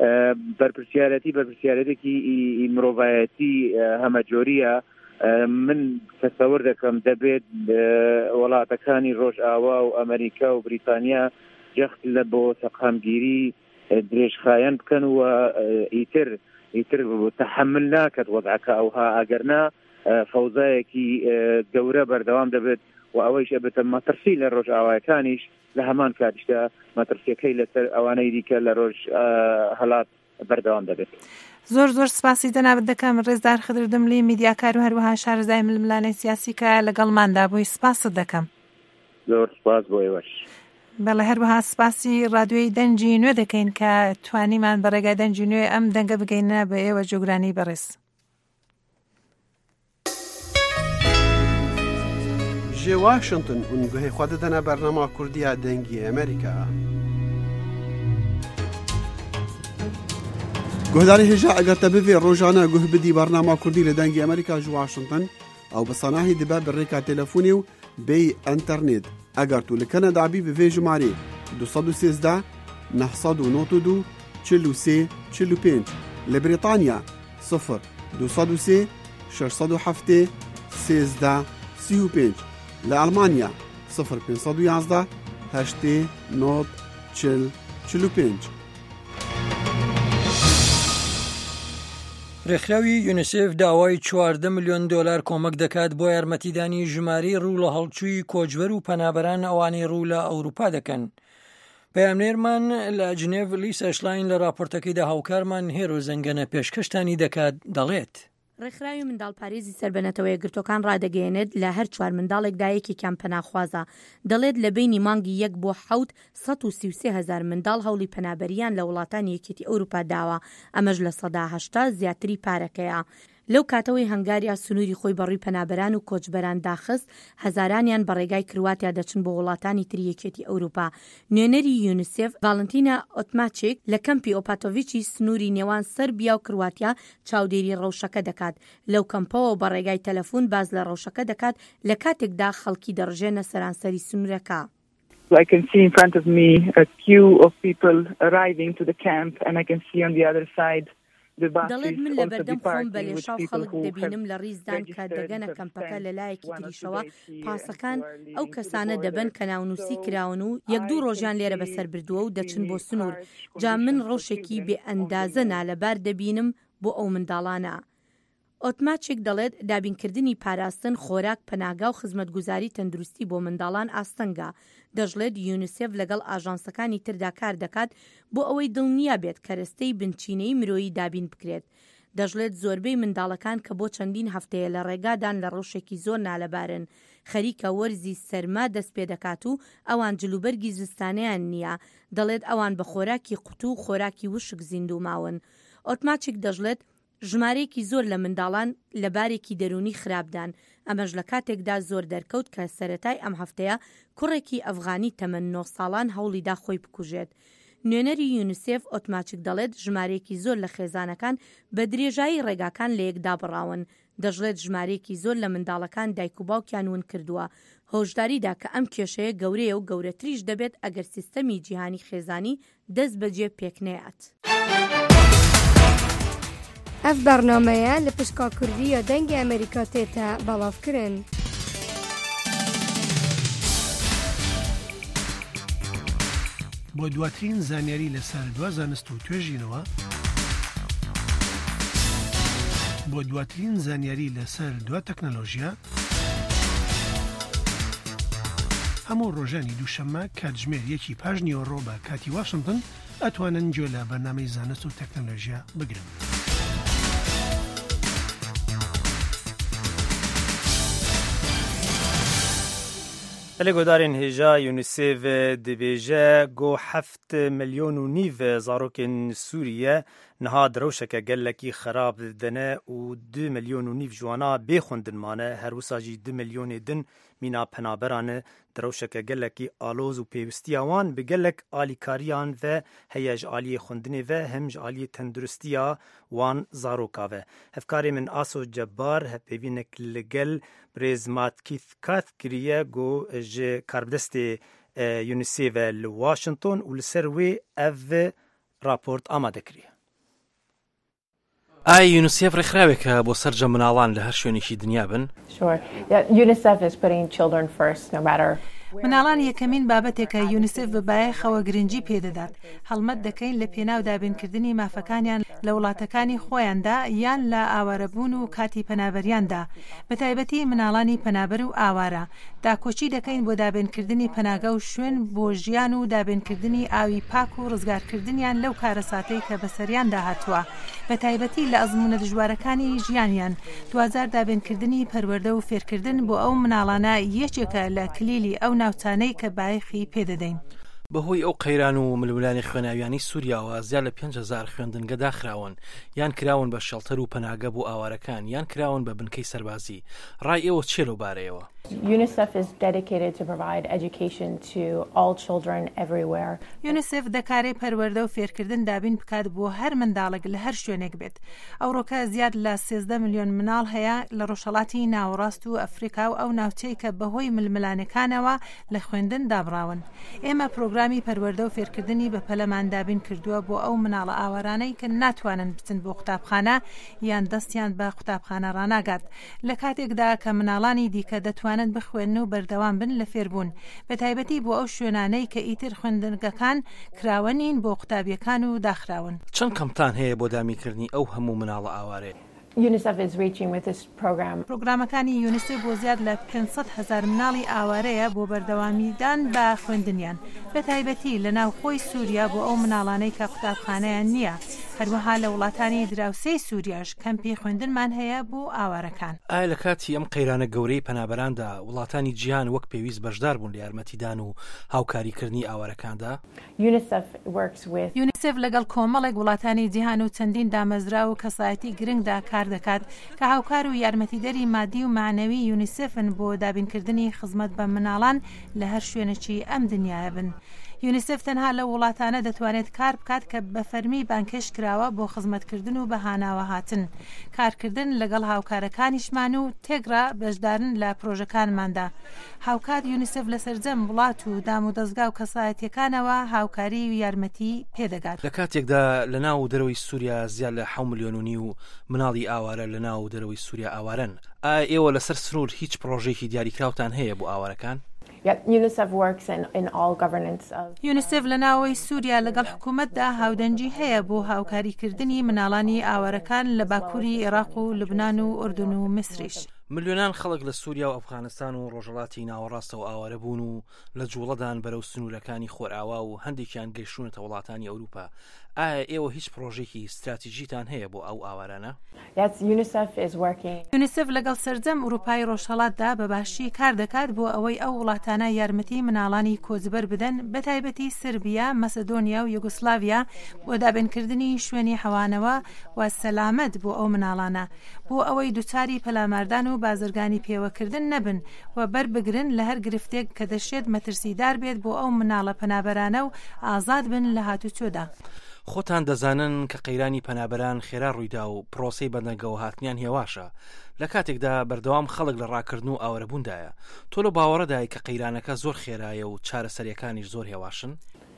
بەرپرسیارەتێکی مرۆڤایەتی هەمە جۆریە. من تەسەور دەکەم دەبێت وڵاتەکانی ڕۆژئاوا و ئەمریکا و بریتانیا جەخت لە بۆ سەقامگیری درێژخایەن بکەن و ئیتر تەحمل ناکەت وەضعەکە ئەوها ئەگەرنا فەوزایەکی گەورە بەردەوام دەبێت و ئەوەیش ئەبێتە مەترسی لە ڕۆژئاوایەکانیش لە هەمان کاتیشدا مەترسیەکەی لەسەر ئەوانەی دیکە لە ڕۆژ هەڵات بەردەوام دەبێت. زۆر سپاسی جەنابەت دەکەم. ڕێزدار خدر دملی میدیاکار و هەروەها شارەزای ململانەی سیاسی کە لەگەڵماندا بووی سپاست دەکەم. زۆر سپاس بۆ ئێوەش. بەڵێ هەروەها سپاسی ڕادیۆی دەنجی نوێ دەکەین کە توانیمان بە ڕێگای دەنجی نوێ ئەم دەنگە بگەینە بە ئێوە جۆگرانی بەڕێز. جێ واشنگتن اونگوهی خوا دەدەنە بەرنامە کوردیە دەنگی ئەمریکا. گۆداری هێژا ئەگەرتە بڤێ ڕۆژانە گوه بدی بەرنامە کوردی لە دەنگی ئەمریکا ژ واشنگتن ئەو بەسەناهی دەبە بەڕێکا تەلەفۆنی و بێی ئەنتەرنێت. ئەگەر تو لە کەنەدابی بڤێ ژمارە 213 992 43 45 لە بریتانیا 0 203 607 13 35 لە ئەڵمانیا 0511 8 9 40 45. ڕێکخراوی یونیسف داوای 14 ملیۆن دلار کۆمەک دەکات بۆ یارمەتیدانی ژمارەی ڕوو لە هەڵچووی کۆچبەر و پەنابەران ئەوانەی ڕوو لە ئەوروپا دەکەن. پەیامنێرمان لە جنێڤ لیسا شلاین لە راپۆرتەکەیدا هاوکارمان هێرۆ زەنگەنە پێشکەشتانی دەکات دەڵێت. ڕێکخراوی منداڵپارێزی سەربەنەتەوە یەکگرتوەکان ڕادەگەیەنێت لە هەر 4 منداڵێکدا یەکێکیان پەناخوازە. دەڵێت لە بینی مانگی 1 بۆ 7 133,000 منداڵ هەوڵی پەنابەریان لە وڵاتانی یەکێتی ئەوروپا داوە. ئەمەش لە 80 زیاتری پارەکەیە. لەو کاتەوەی هەنگاریا سنووری خۆی بەڕووی پەنابەران و کۆچبەران داخست، هەزارانیان بە ڕێگای کرواتیا دەچن بۆ وڵاتانی تری یەکێتی ئەوروپا. نوێنەری یونیسف ڤالنتینە ئۆتماچێک لە کەمپی ئۆپاتۆڤیچی سنووری نێوان سەربیا و کرواتیا چاودێری ڕەوشەکە دەکات. لەو کەمپەوە بە ڕێگای تەلەفۆن باز لە ڕەوشەکە دەکات لە کاتێکدا خەڵکی دەڕژێنە سەرانسەری سنوورەکە. I can see in front of me a queue of people arriving to the camp, and I can see on the other side the buses دەڵێت من لە بەردەم خۆم بە لێشاو خەڵک دەبینم لە ڕیزدان کە دەگەنە کەمپەکە لە لایەکی تریشەوە پاسەکان ئەو کەسانە دەبن کە ناونووسی کراون و یەک دوو ڕۆژیان لێرە بەسەر بردووە و دەچن بۆ سنوور جا من ڕەوشێکی بێ ئەندازە نالەبار دەبینم بۆ ئەو منداڵانە. ئۆتماچێک دەڵێت دابینکردنی پاراستن خۆراک پەناگا و خزمەتگوزاری تەندروستی بۆ منداڵان ئاستەنگە. دەژڵێت یونیسێف لەگەڵ ئاژانسەکانی تردا کار دەکات بۆ ئەوەی دڵنیا بێت کەرەستەی بنچینەی مرۆیی دابین بکرێت. دەژڵێت زۆربەی منداڵەکان کە بۆ چەندین هەفتەیە لە ڕێگادان لە ڕەوشێکی زۆر نالەبارن خەریکە وەرزی سەرما دەست پێ دەکات و ئەوان جلوبەرگی زستانیان نییە. دەڵێت ئەوان بە خۆراکی قوتو و خۆراکی وشک زیندوو ماون. ئۆتماچێک دەژڵێت ژمارەیەکی زۆر لە منداڵان لە بارێکی دەرونی خراپدان. ئەمەش لە کاتێکدا زۆر دەرکەوت کە سەرەتای ئەم هەفتەیە کوڕێکی ئەفغانی تەمەن 9 ساڵان هەوڵیدا خۆی بکوژێت. نوێنەری یونیسێف ئۆتماچێک دەڵێت ژمارەیەکی زۆر لە خێزانەکان بە درێژایی ڕێگاکان لە یەکدا بڕاون. دەژڵێت ژمارەیەکی زۆر لە منداڵەکان دایک و باوکیان ون کردووە. هۆشداریدا کە ئەم کێشەیە گەورەیە و گەورەتریش دەبێت ئەگەر سیستەمی جیهانی خێزانی دەست بەجێ پێکنێت. ئەف بەرنامەیە لە پشکا کوردیە دەنگی ئەمریکا تێتە بەڵاوکردن. بۆ دواترین زانیاری لەسەر دوا زانست و توێژینەوە بۆ دواترین زانیاری لەسەر دوا تەکنەلۆژیا هەموو ڕۆژانی دووشەممە کاتژمێر 1:05 بە کاتی واشنگتن ئەتوانن گوێ لە بەرنامەی زانست و تەکنەلۆژیا بگرن. لە گۆدارên هێژا یونیسێف دەبێژە گۆ 7 ملیۆن و نیڤ زارۆکên سووریە niha direwşeke gelekî xerab didine û 2 milyon û nîv jwana bêxwendin mane her wisa jî 2 milyonê din mîna penaberan e direwşeke gelekî aloz û pêwistiya wan bi gelek alîkariyan ve heye ji aliyê xwendinê ve hem ji aliyê tenduristiya wan zaroka ve. Hevkarê min Aso Cebbar hevpêvînek li gel Birêz Keith Kath kiriye got ji karbidestê UNICEF li Washington û li ser wê ev raport amade kiriye. ئای یونیسێف ڕێکخراوێکە بۆ سەرجە مناڵان لە هەر شوێنێکی دنیا بن؟ مناڵان یەکەمین بابەتێکە یونیسێف بەبایەخەوە گرنگی پێدەدات. هەڵمەت دەکەین لە پێناو دابینکردنی مافەکانیان لە وڵاتەکانی خۆیاندا یان لە ئاوارەبوون و کاتی پەنابەریاندا بە تایبەتی مناڵانی پەنابەر و ئاوارە. داکۆچی دەکەین بۆ دابینکردنی پەناگە و شوێن بۆ ژیان و دابینکردنی ئاوی پاک و ڕزگارکردنیان لەو کارەساتەی کە بەسەریاندا هاتووە بە تایبەتی لە ئەزمونە دژوارەکانی ژیانیان. دوازار دابینکردنی پەروەردە و فێرکردن بۆ ئەو مناڵانە یەکێکە لە کلیلی ئەو ناوچانەی کە بایەخی پێدەدەین. بەهۆی ئەو قەیران و ململانی خوێناویانی سووریاوە زیاد لە 5,000 خوێندنگە داخراون یان کراون بە شەڵتەر و پەناگە بۆ ئاوارەکان یان کراون بە بنکەی سەربازی. ڕای ئێوە چێ لەو بارەیەوە؟ UNICEF is dedicated to provide education to all children everywhere. UNICEF دەکارێت پەروەردە و فێرکردن دابین بکات بۆ هەر منداڵێک لە هەر شوێنێک بێت. ئەوڕۆکە زیاد لە 13 ملیۆن مناڵ هەیە لە ڕۆژهەڵاتی ناوەڕاست و ئەفریقا و ئەو ناوچەی کە بەهۆی ململانەکانەوە لە خوێندن دابڕاون. ئێمە پرۆگرامی پەروەردە و فێرکردنی بە پەلەمان دابین کردووە بۆ ئەو مناڵە ئاوارانەی کە ناتوانن بچن بۆ قوتابخانە یان دەستیان بە قوتابخانە ڕناگات لە کاتێکدا کە مناڵانی دیکە دەتوانن بخوێن و بەردەوام بن لە فێربوون بە تایبەتی بۆ ئەو شوێنانەی کە ئیتر خوێندنگەکان کراوەنین بۆ قوتابیەکان و داخراون. چەند کەمتان هەیە بۆ دامیکردنی ئەو هەموو مناڵە ئاوارەیە؟ UNICEF is reaching with this program. پرۆگرامەکانی یونیسێف بۆ زیاد لە 500,000 مناڵی ئاوارەیە بۆ بەردەوامیدان بە خوێندنیان بە تایبەتی لە ناوخۆی سووریا بۆ ئەو مناڵانەی کە قوتابخانەیان نییە. هەروەها لە وڵاتانی دراوسەی سووریاش کەمپی خوێندنمان هەیە بۆ ئاوارەکان. ئایا لە کاتی ئەم قەیرانە گەورەی پەنابەراندا وڵاتانی جیهان وەک پێویست بەشدار بوون لە یارمەتیدان و هاوکاریکردنی ئاوارەکاندا؟ یونیسێف لەگەڵ کۆمەڵێک وڵاتانی جیهان و چەندین دامەزرا و کەسایەتی گرنگدا کار دەکات کە هاوکار و یارمەتیدەری مادی و معنەوی یونیسێفن بۆ دابینکردنی خزمەت بە مناڵان لە هەر شوێنێکی ئەم دنیاە بن. یونیسف تەنها لە وڵاتانە دەتوانێت کار بکات کە بە فەرمی بانکێش کراوە بۆ خزمەتکردن و بەهاناوە هاتن، کارکردن لەگەڵ هاوکارەکانیشمان و تێگرا بەشدارن لە پرۆژەکانماندا. هاوکات یونیسف لە سەرجەم وڵات و دام و دەستگا و کەسایەتیەکانەوە هاوکاری و یارمەتی پێدەگات. لە کاتێکدا لە ناو دەرەوەی سووریا زیاد لە 7 ملیۆن و مناڵی ئاوارە لە ناو دەرەوەی سووریا ئاوارن، ئایا ئێوە لەسەر سنوور هیچ پرۆژێکی دیاریکراوتان هەیە بۆ ئاوارەکان؟ یونیسف لە ناوەی سووریا لەگەڵ حکوومەتدا هاودەنجی هەیە بۆ هاوکاریکردنی مناڵانی ئاوارەکان لە باکووری عێراق و لوبنان و ئوردون و میسریش. ملیۆنان خەڵک لە سووریا و ئەفغانستان و ڕۆژهەڵاتی ناوەڕاستەوە ئاوارە بوون و لە جوڵەدان بەرەو سنوورەکانی خۆرئاوا و هەندێکیان گەیشتونەتە وڵاتانی ئەوروپا. ئایا ئێوە هیچ پرۆژێکی استراتیژیتان هەیە بۆ ئەو ئاوارانە؟ یونیسف لەگەڵ سەرجەم ئوروپای ڕۆژهەڵاتدا بەباشی کار دەکات بۆ ئەوەی ئەو وڵاتانە یارمەتی مناڵانی کۆچبەر بدەن، بەتایبەتی سربیا، مەسەدۆنیا و یوگۆسلاڤیا بۆ دابینکردنی شوێنی حەوانەوە و سەلامەت بۆ ئەو مناڵانە، بۆ ئەوەی دووچاری پەلاماردان و بازرگانی پێوەکردن نەبن و بەربگرن لە هەر گرفتێک کە دەشێت مەترسیدار بێت بۆ ئەو مناڵە پەنابەرانە و ئازاد بن لە هاتوچۆدا. خۆتان دەزانن کە قەیرانی پەنابەران خێرا ڕوویدا و پرۆسەی بەدەنگەوە هاتنیان هێواشە، لە کاتێکدا بەردەوام خەڵک لە ڕاکردن و ئاوارەبووندایە. تۆ لە باوەڕەدای کە قەیرانەکە زۆر خێرایە و چارەسەریەکانیش زۆر هێواشن؟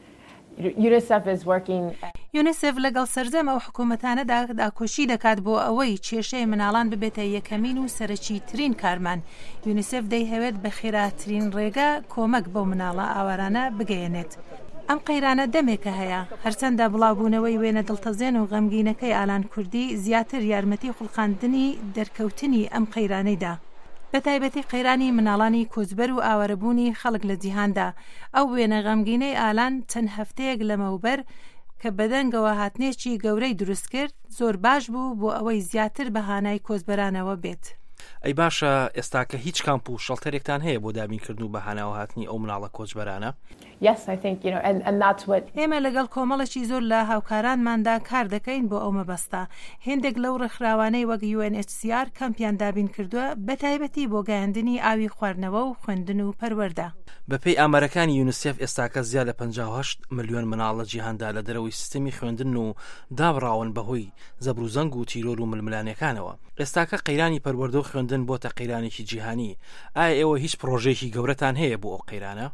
یونیسف لەگەڵ سەرجەم ئەو حکوومەتانەدا داکۆشی دەکات بۆ ئەوەی کێشەی مناڵان ببێتە یەکەمین و سەرەکی ترین کارمان. یونیسف دەیهەوێت بە خێراترین ڕێگە کۆمەک بۆ مناڵە ئاوارانە بگەیەنێت. ئەم قەیرانە دەمێکە هەیە، هەرچەندە بڵاوبوونەوەی وێنە دڵتەزێن و غەمگینەکەی ئالان کوردی زیاتر یارمەتی خوڵقاندنی دەرکەوتنی ئەم قەیرانەیدا، بەتایبەتی قەیرانی مناڵانی کۆچبەر و ئاوارەبوونی خەڵک لە جیهاندا. ئەو وێنە غەمگینەی ئالان چەند هەفتەیەک لەمەوبەر کە بەدەنگەوە هاتنێکی گەورەی دروست کرد زۆر باش بوو بۆ ئەوەی زیاتر بەهانای کۆچبەرانەوە بێت. ئەی باشە ئێستاکە هیچ کامپ و شەڵتەرێکتان هەیە بۆ دابینکردن و بەهاناوە هاتنی ئەو مناڵە کۆچبەرانە؟ ئێمە لەگەڵ کۆمەڵێکی زۆر لە هاوکارانماندا کار دەکەین بۆ ئەو مەبەستە. هێندێک لەو ڕێکخراوانەی وەک UNHCR کەمپیان دابین کردووە، بەتایبەتی بۆ گەیاندنی ئاوی خواردنەوە و خوێندن و پەروەردە. بەپێی ئامارەکانی یونیسف ئێستاکە زیاد لە 58 ملیۆن مناڵ لە جیهاندا لە دەرەوەی سیستەمی خوێندن و دابڕاون بەهۆی زەبروزەنگ و تیرۆر و ململانەکانەوە. ئێستاکە قەیرانی پەروەردە و خوێندن بۆتە قەیرانێکی جیهانی. ئایا ئێوە هیچ پرۆژێکی گەورەتان هەیە بۆ ئەو قەیرانە؟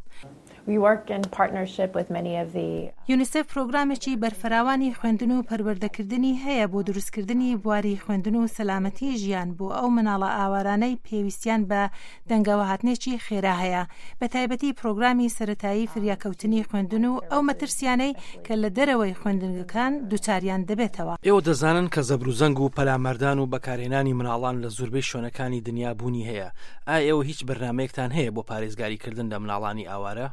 یونیسف پرۆگرامێکی بەرفراوانی خوێندن و پەروەردەکردنی هەیە بۆ دروستکردنی بواری خوێندن و سەلامەتی ژیان بۆ ئەو مناڵە ئاوارانەی پێویستیان بە دەنگەوە هاتنێکی خێرا هەیە، بەتایبەتی پرۆگرامی سەرەتایی فریاکەوتنی خوێندن و ئەو مەترسیانەی کە لە دەرەوەی خوێندنگەکان دووچاریان دەبێتەوە. ئێوە دەزانن کە زەبروزەنگ و پەلامەردان و بەکارهێنانی مناڵان لە زۆربەی شوێنەکانی دنیا بوونی هەیە. ئایا ئێوە هیچ بەرنامەیەکتان هەیە بۆ پارێزگاریکردن لە مناڵانی ئاوارە؟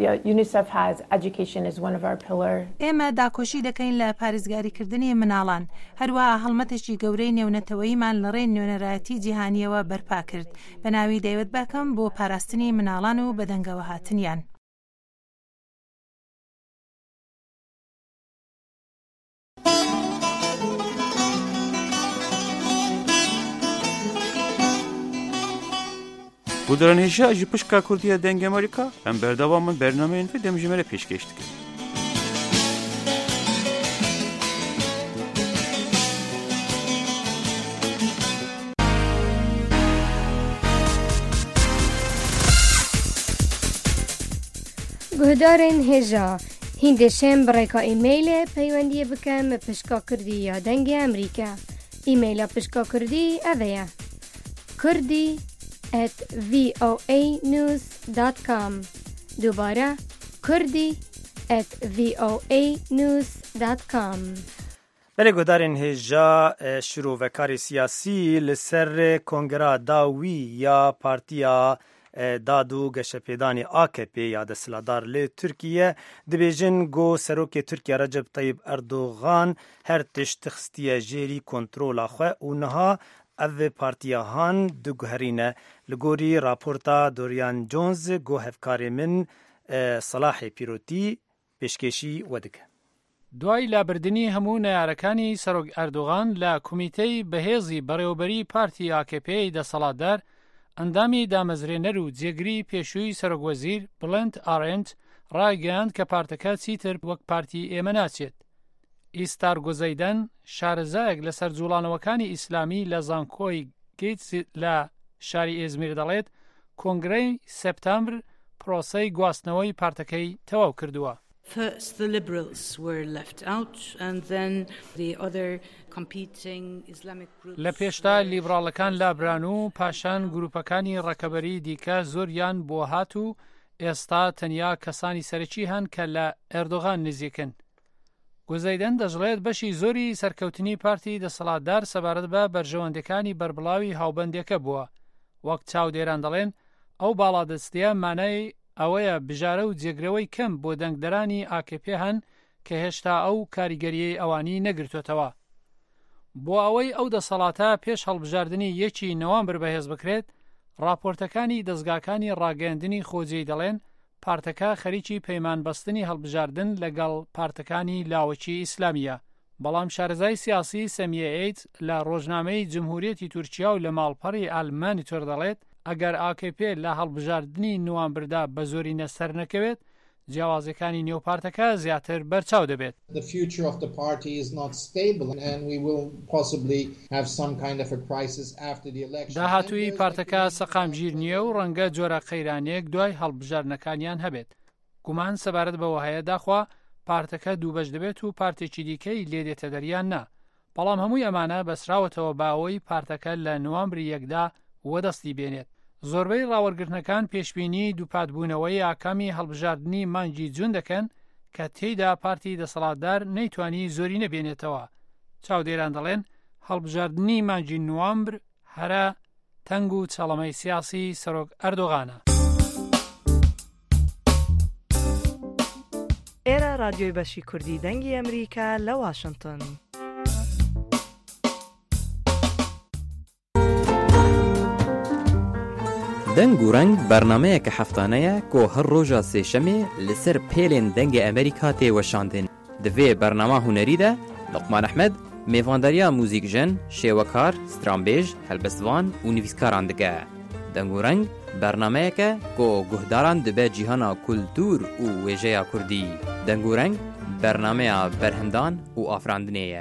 ئێمە داکۆشی دەکەین لە پارێزگاریکردنی مناڵان، هەروەها هەڵمەتێکی گەورەی نێونەتەوەییمان لە ڕێی نوێنەرایەتی جیهانیەوە بەرپا کرد بە ناوی دەیوت بەکەم بۆ پاراستنی مناڵان و بەدەنگەوە هاتنیان. Bu dönemde ji pişka Kurdiya deng Amerika em berdavamın bernameyên ve demjimere pêşkêş dikin. Guhdarên hêja hîndeşên bi rêka îmailê peywendiyê bikin me pişka Kurdiya dengê Amerîka. Îmaila pişka Kurdî ev ye: kurdi@voanews.com. Dubara kurdi@voanews.com. بله گودارین هجا شروعکاری سیاسی لسر کنگرا داوی یا پارتیا دادو گشپیدانی AKP یا دسلادار لی ترکیه دبیجن گو سروک ترکیه رجب طیب اردوغان هر تشتخستیه جیری کنترول خواه اونها او پارتیا هان دو گوهرینه لگوری راپورتا دوریان جونز گو هفکاری من صلاح پیروتی پیشکشی ودگه. دوای لابردنی هەموو نەیارەکانی سەرۆک ئەردوغان لە کومیتەی بەهێزی بەڕێوەبەری پارتی AKP دەسەڵاتدار ئەندامی دامەزرێنەر و جێگری پێشووی سەرۆکوەزیر بڵند ئارێنت ڕایگەیاند کە پارتەکە چیتر وەک پارتی ئێمە ناچێت. ئیستار گۆزەیدەن شارەزایەک لە سەرجوڵانەوەکانی ئیسلامی لە زانکۆی گیتس لە شاری ئێزمیر دەڵێت کۆنگرەی سەپتامبر پرۆسەی گواستنەوەی پارتەکەی تەواو کردووە. First, the Liberals were left out, and then the other competing Islamic groups. لە پێشتا لیبراڵەکان لابران و پاشان گروپەکانی ڕەکەبەری دیکە زۆریان بۆ هات و ئێستا تەنیا کەسانی سەرەکی هەن کە لە ئەردۆغان نزیکن. گۆزەیدەن دەژڵێت بەشی زۆری سەرکەوتنی پارتی دەسەڵاتدار سەبارەت بە بەرژەوەندەکانی بربڵاوی هاوبەندێکە بووە. وەک چاودێران دەڵێن ئەو باڵادەستیە مانای ئەوەیە بژارە و جێگرەوەی کەم بۆ دەنگدەرانی AKP هەن کە هێشتا ئەو کاریگەریەی ئەوانی نەگرتوێتەوە. بۆ ئەوەی ئەو دەسەڵاتە پێش هەڵبژاردننی یەکی نۆوەمبر بەهێز بکرێت، راپۆرتەکانی دەستگاکانی ڕاگەیاندنی خۆجێی دەڵێن پارتەکە خەریکی پەیمانبەستنی هەڵبژاردن لەگەڵ پارتەکانی لاوەکی ئیسلامیە. بەڵام شارەزای سیاسی سەمیە ئەیت لە ڕۆژنامەی جمهوریەتی تورکیا و لە ماڵپەڕی ئالمانی تۆر دەڵێت ئەگەر AKP لە هەڵبژاردننی نوامبردا بە زۆرینە سەر نەکەوێت، جیاوازەکانی نێوپارتەکە زیاتر بەرچاو دەبێت. The future of the party is not stable and we will possibly have some kind of a crisis after the election. داهاتووی پارتەکە سەقامگیر نییە و ڕەنگە جۆرە قەیرانەیەک دوای هەڵبژاردنەکانیان هەبێت. گومان سەبارەت بەوە هەیە داخوا پارتەکە دووبەش دەبێت و پارتێکی دیکەی لێدێتە دەریان نا. بەڵام هەمووی ئەمانە بەسراوەتەوە باوەی پارتەکە لە نوامبری یەکدا وەدەستی بێنێت. زۆربەی ڕاوەرگرتنەکان پێشبینی دووپاتبوونەوەی ئاکامی هەڵبژاردننی مانگی جوون دەکەن کە تێیدا پارتی دەسەڵاتدار نەیتوانی زۆری نەبێنێتەوە. چاودێران دەڵێن هەڵبژاردننی مانگی نوامبر هەرە تەنگ و چەڵەمەی سیاسی سەرۆک ئەردۆغانە. ئێرە رادیۆی بەشی کوردی دەنگی ئەمریکا لە واشنگتن. دەنگ و ڕەنگ بەرنامەیەکە هەفتانەیە کۆ هەر ڕۆژە سێشەمێ لەسەر پێلێن دەنگی ئەمریکا تێوەشاندن. دەوێ بەرنامە هونەریدا لوقمان ئەحمەد میێڤاندەریە موزیکژن، شێوەکار، سترامبێژ، هەلبەستوان و نویسکاران دەکە. دەنگ و ڕەنگ بەرنامەیەکە کۆ گوهداران دەبێ جیهانا کولتور و وێژەیە کوردی. دەنگ و ڕەنگ بەرنامەیە بەرهەمدان و ئافراندنەیە.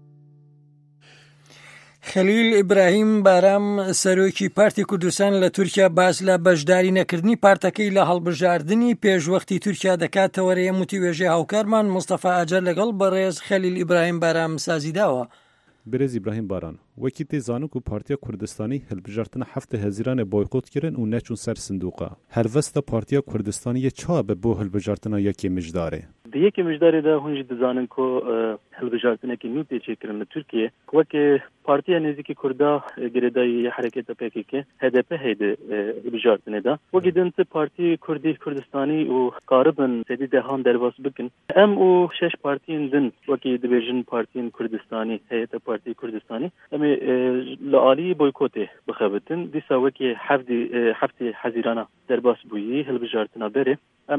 خەلیل ئیبراهیم بارام سەرۆکی پارتی کوردستان لە تورکیا باس لە بەشداری نەکردنی پارتەکەی لە هەڵبژاردننی پێشوەختی تورکیا دەکاتەوە ڕێموتی وێژێ هاوکارمان مستەفا ئاجەر لەگەڵ بەڕێز خەلیل ئیبراهیم بارام سازیداوە. برێز ئیبراهیم باران وەکی تێزانک و پارتیا کوردستانی هەلبژاردنە هەفتە هەزیرانێ بۆیکۆت کردن و نەچوون سەر سندوقە. هەلڤەستە پارتیا کوردستانیە چا بە بۆ هەلبژاردنە یەکێ مژدارێ. یەکی مژدارێدا هونجی دەزانن کۆ هەلبژاردنێکی نو پێچێکردن لە تورکیە وەکێ پارتیا نێزیکی کووردا گرێدایی حرەکەتە پێکێکێ HDP هەیدە هەلبژاردنێدا وەکی دنت پارتی کوردی کوردستانی و قاربن سەدی دەهان دەرباس بکن ئەم و شش پارتین دن وەکی دەبێژن پارتین کوردستانی هەیەتە پارتی کوردستانی ئەمێ لە عالی بۆیکۆتێ بخەبتن دیسا وەکی هەفتی حەزیرانە دەرباس بوویی هەلبژاردنە بەرێ ئەم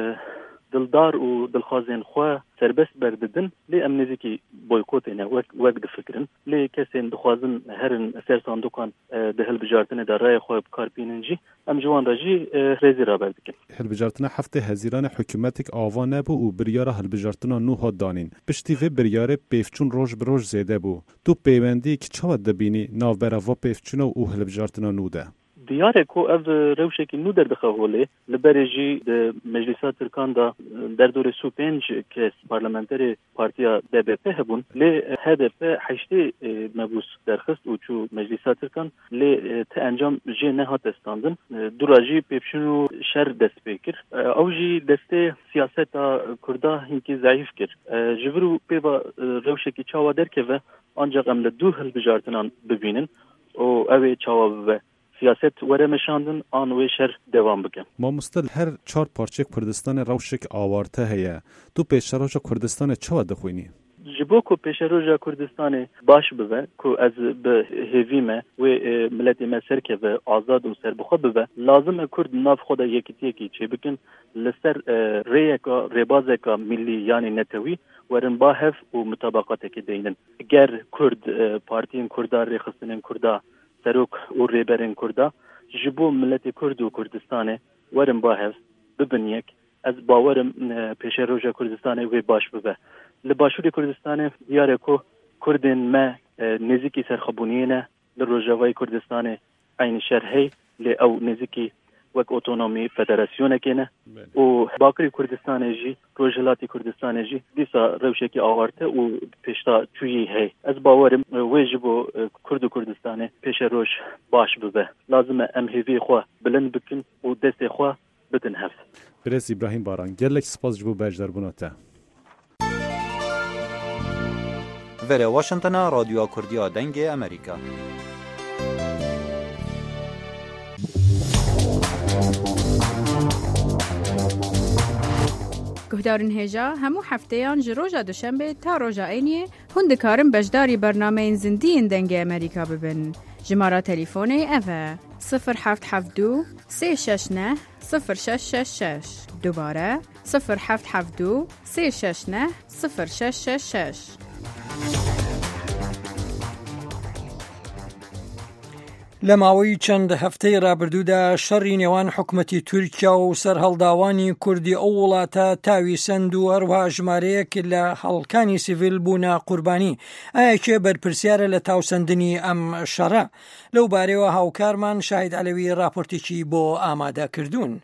دڵدار و دڵخوازێن خوا سربەست بەردەدن لێ ئەم نزیکی بۆیکۆتێنە وەک دفکردن لێ کەسێن دخوازن هەرن سەر ساندوقان دە هەلبژاردنێدا ڕایە خۆی بکاربیننجی ئەم جوان ڕژی ڕێزی ڕابەردکن. هەلبژاردنە هەفتە هەزیرانە حکوومەتێک ئاوا نەبوو و بریارە هەلبژاردنە نو هات دانین. پشتی vê biryarê pêvçûn roj bi roj zêde bû. Tu pêwendiyekî çawa dibînî navbera va pêvçûna û hەلبژaردنە nû de. دیارێک و ئەv rewşekî nû derdixwe holê li berê jî di meclîsa Tirkan da derdorê sû pênc kes parlamenterê partiya DBP hebûn lê HDP heştê mebûs derxist û çû meclîsa Tirkan lê te encam jê nehat standin dura jî pêvçûn û şer dest pê kir ew jî destê siyaseta Kurda hinkî zayîf kir ji vir û pêva rewşekî çawa derkeve ancak em li dû hilbijartinan bibînin û ew ê çawa bibe siyaset were meşandin an wê şer devam bikin. Mamoste her çar parçek Kurdistanê rewşek awarte heye. Tu pêşeroja Kurdistanê çawa dixwînî? Ji bo ku pêşeroja Kurdistanê baş bibe ku ez bi hêvî me wê milletê me serkeve azad û serbixwe bibe lazim e Kurd nav xwe de yekîtiyekî çêbikin li ser rêyeka rêbazeka millî yanî netewî werin bahev û mutabaqatekê deynin. Ger Kurd partiyên Kurda rêxistinên Kurda serok û rêberên Kurda ji bo milletê Kurd û Kurdistanê werin bahev bibin yek از باورم پیش روژا کردستان وی باش ببه لباشوری کردستان دیاره کو کردن ما نزیکی سرخبونینه لروژاوی کردستان عین شرحی لی او نزیکی وک اوتونومی فدراسیون کنه و باکری کردستان جی روجلاتی کردستان جی دیسا روشکی آورته و پیشتا چویی هی از باورم ویجبو کردستان پیش روش باش ببه لازمه ام هیوی خوا بلند بکن و دست خوا بدن هفت. برس ابراهیم باران گلک سپاس جبو بجدر بوناته. وره واشنطن رادیو کردیا دنگ امریکا. گهدارن هجا همو هفتهان جروجا دوشنبه تا روژا اینیه هندکارم بجداری برنامه زندین دنگ امریکا ببن. جماره تلیفونه اوه 0772 369 0666 دوباره 0772 369 0666. لە ماوەی چەند هەفتەی ڕابردوودا شەڕی نێوان حکومەتی تورکیا و سەرهەڵداوانی کوردی ئەو وڵاتە تاوی سند و هەروەها ژمارەیەک لە هەڵکانی سیڤیل بوونە قوربانی. ئایا کێ بەرپرسیارە لە تاوسەندنی ئەم شەڕە؟ لەو بارەوە هاوکارمان شاهید عەلەوی راپۆرتێکی بۆ ئامادە کردوون.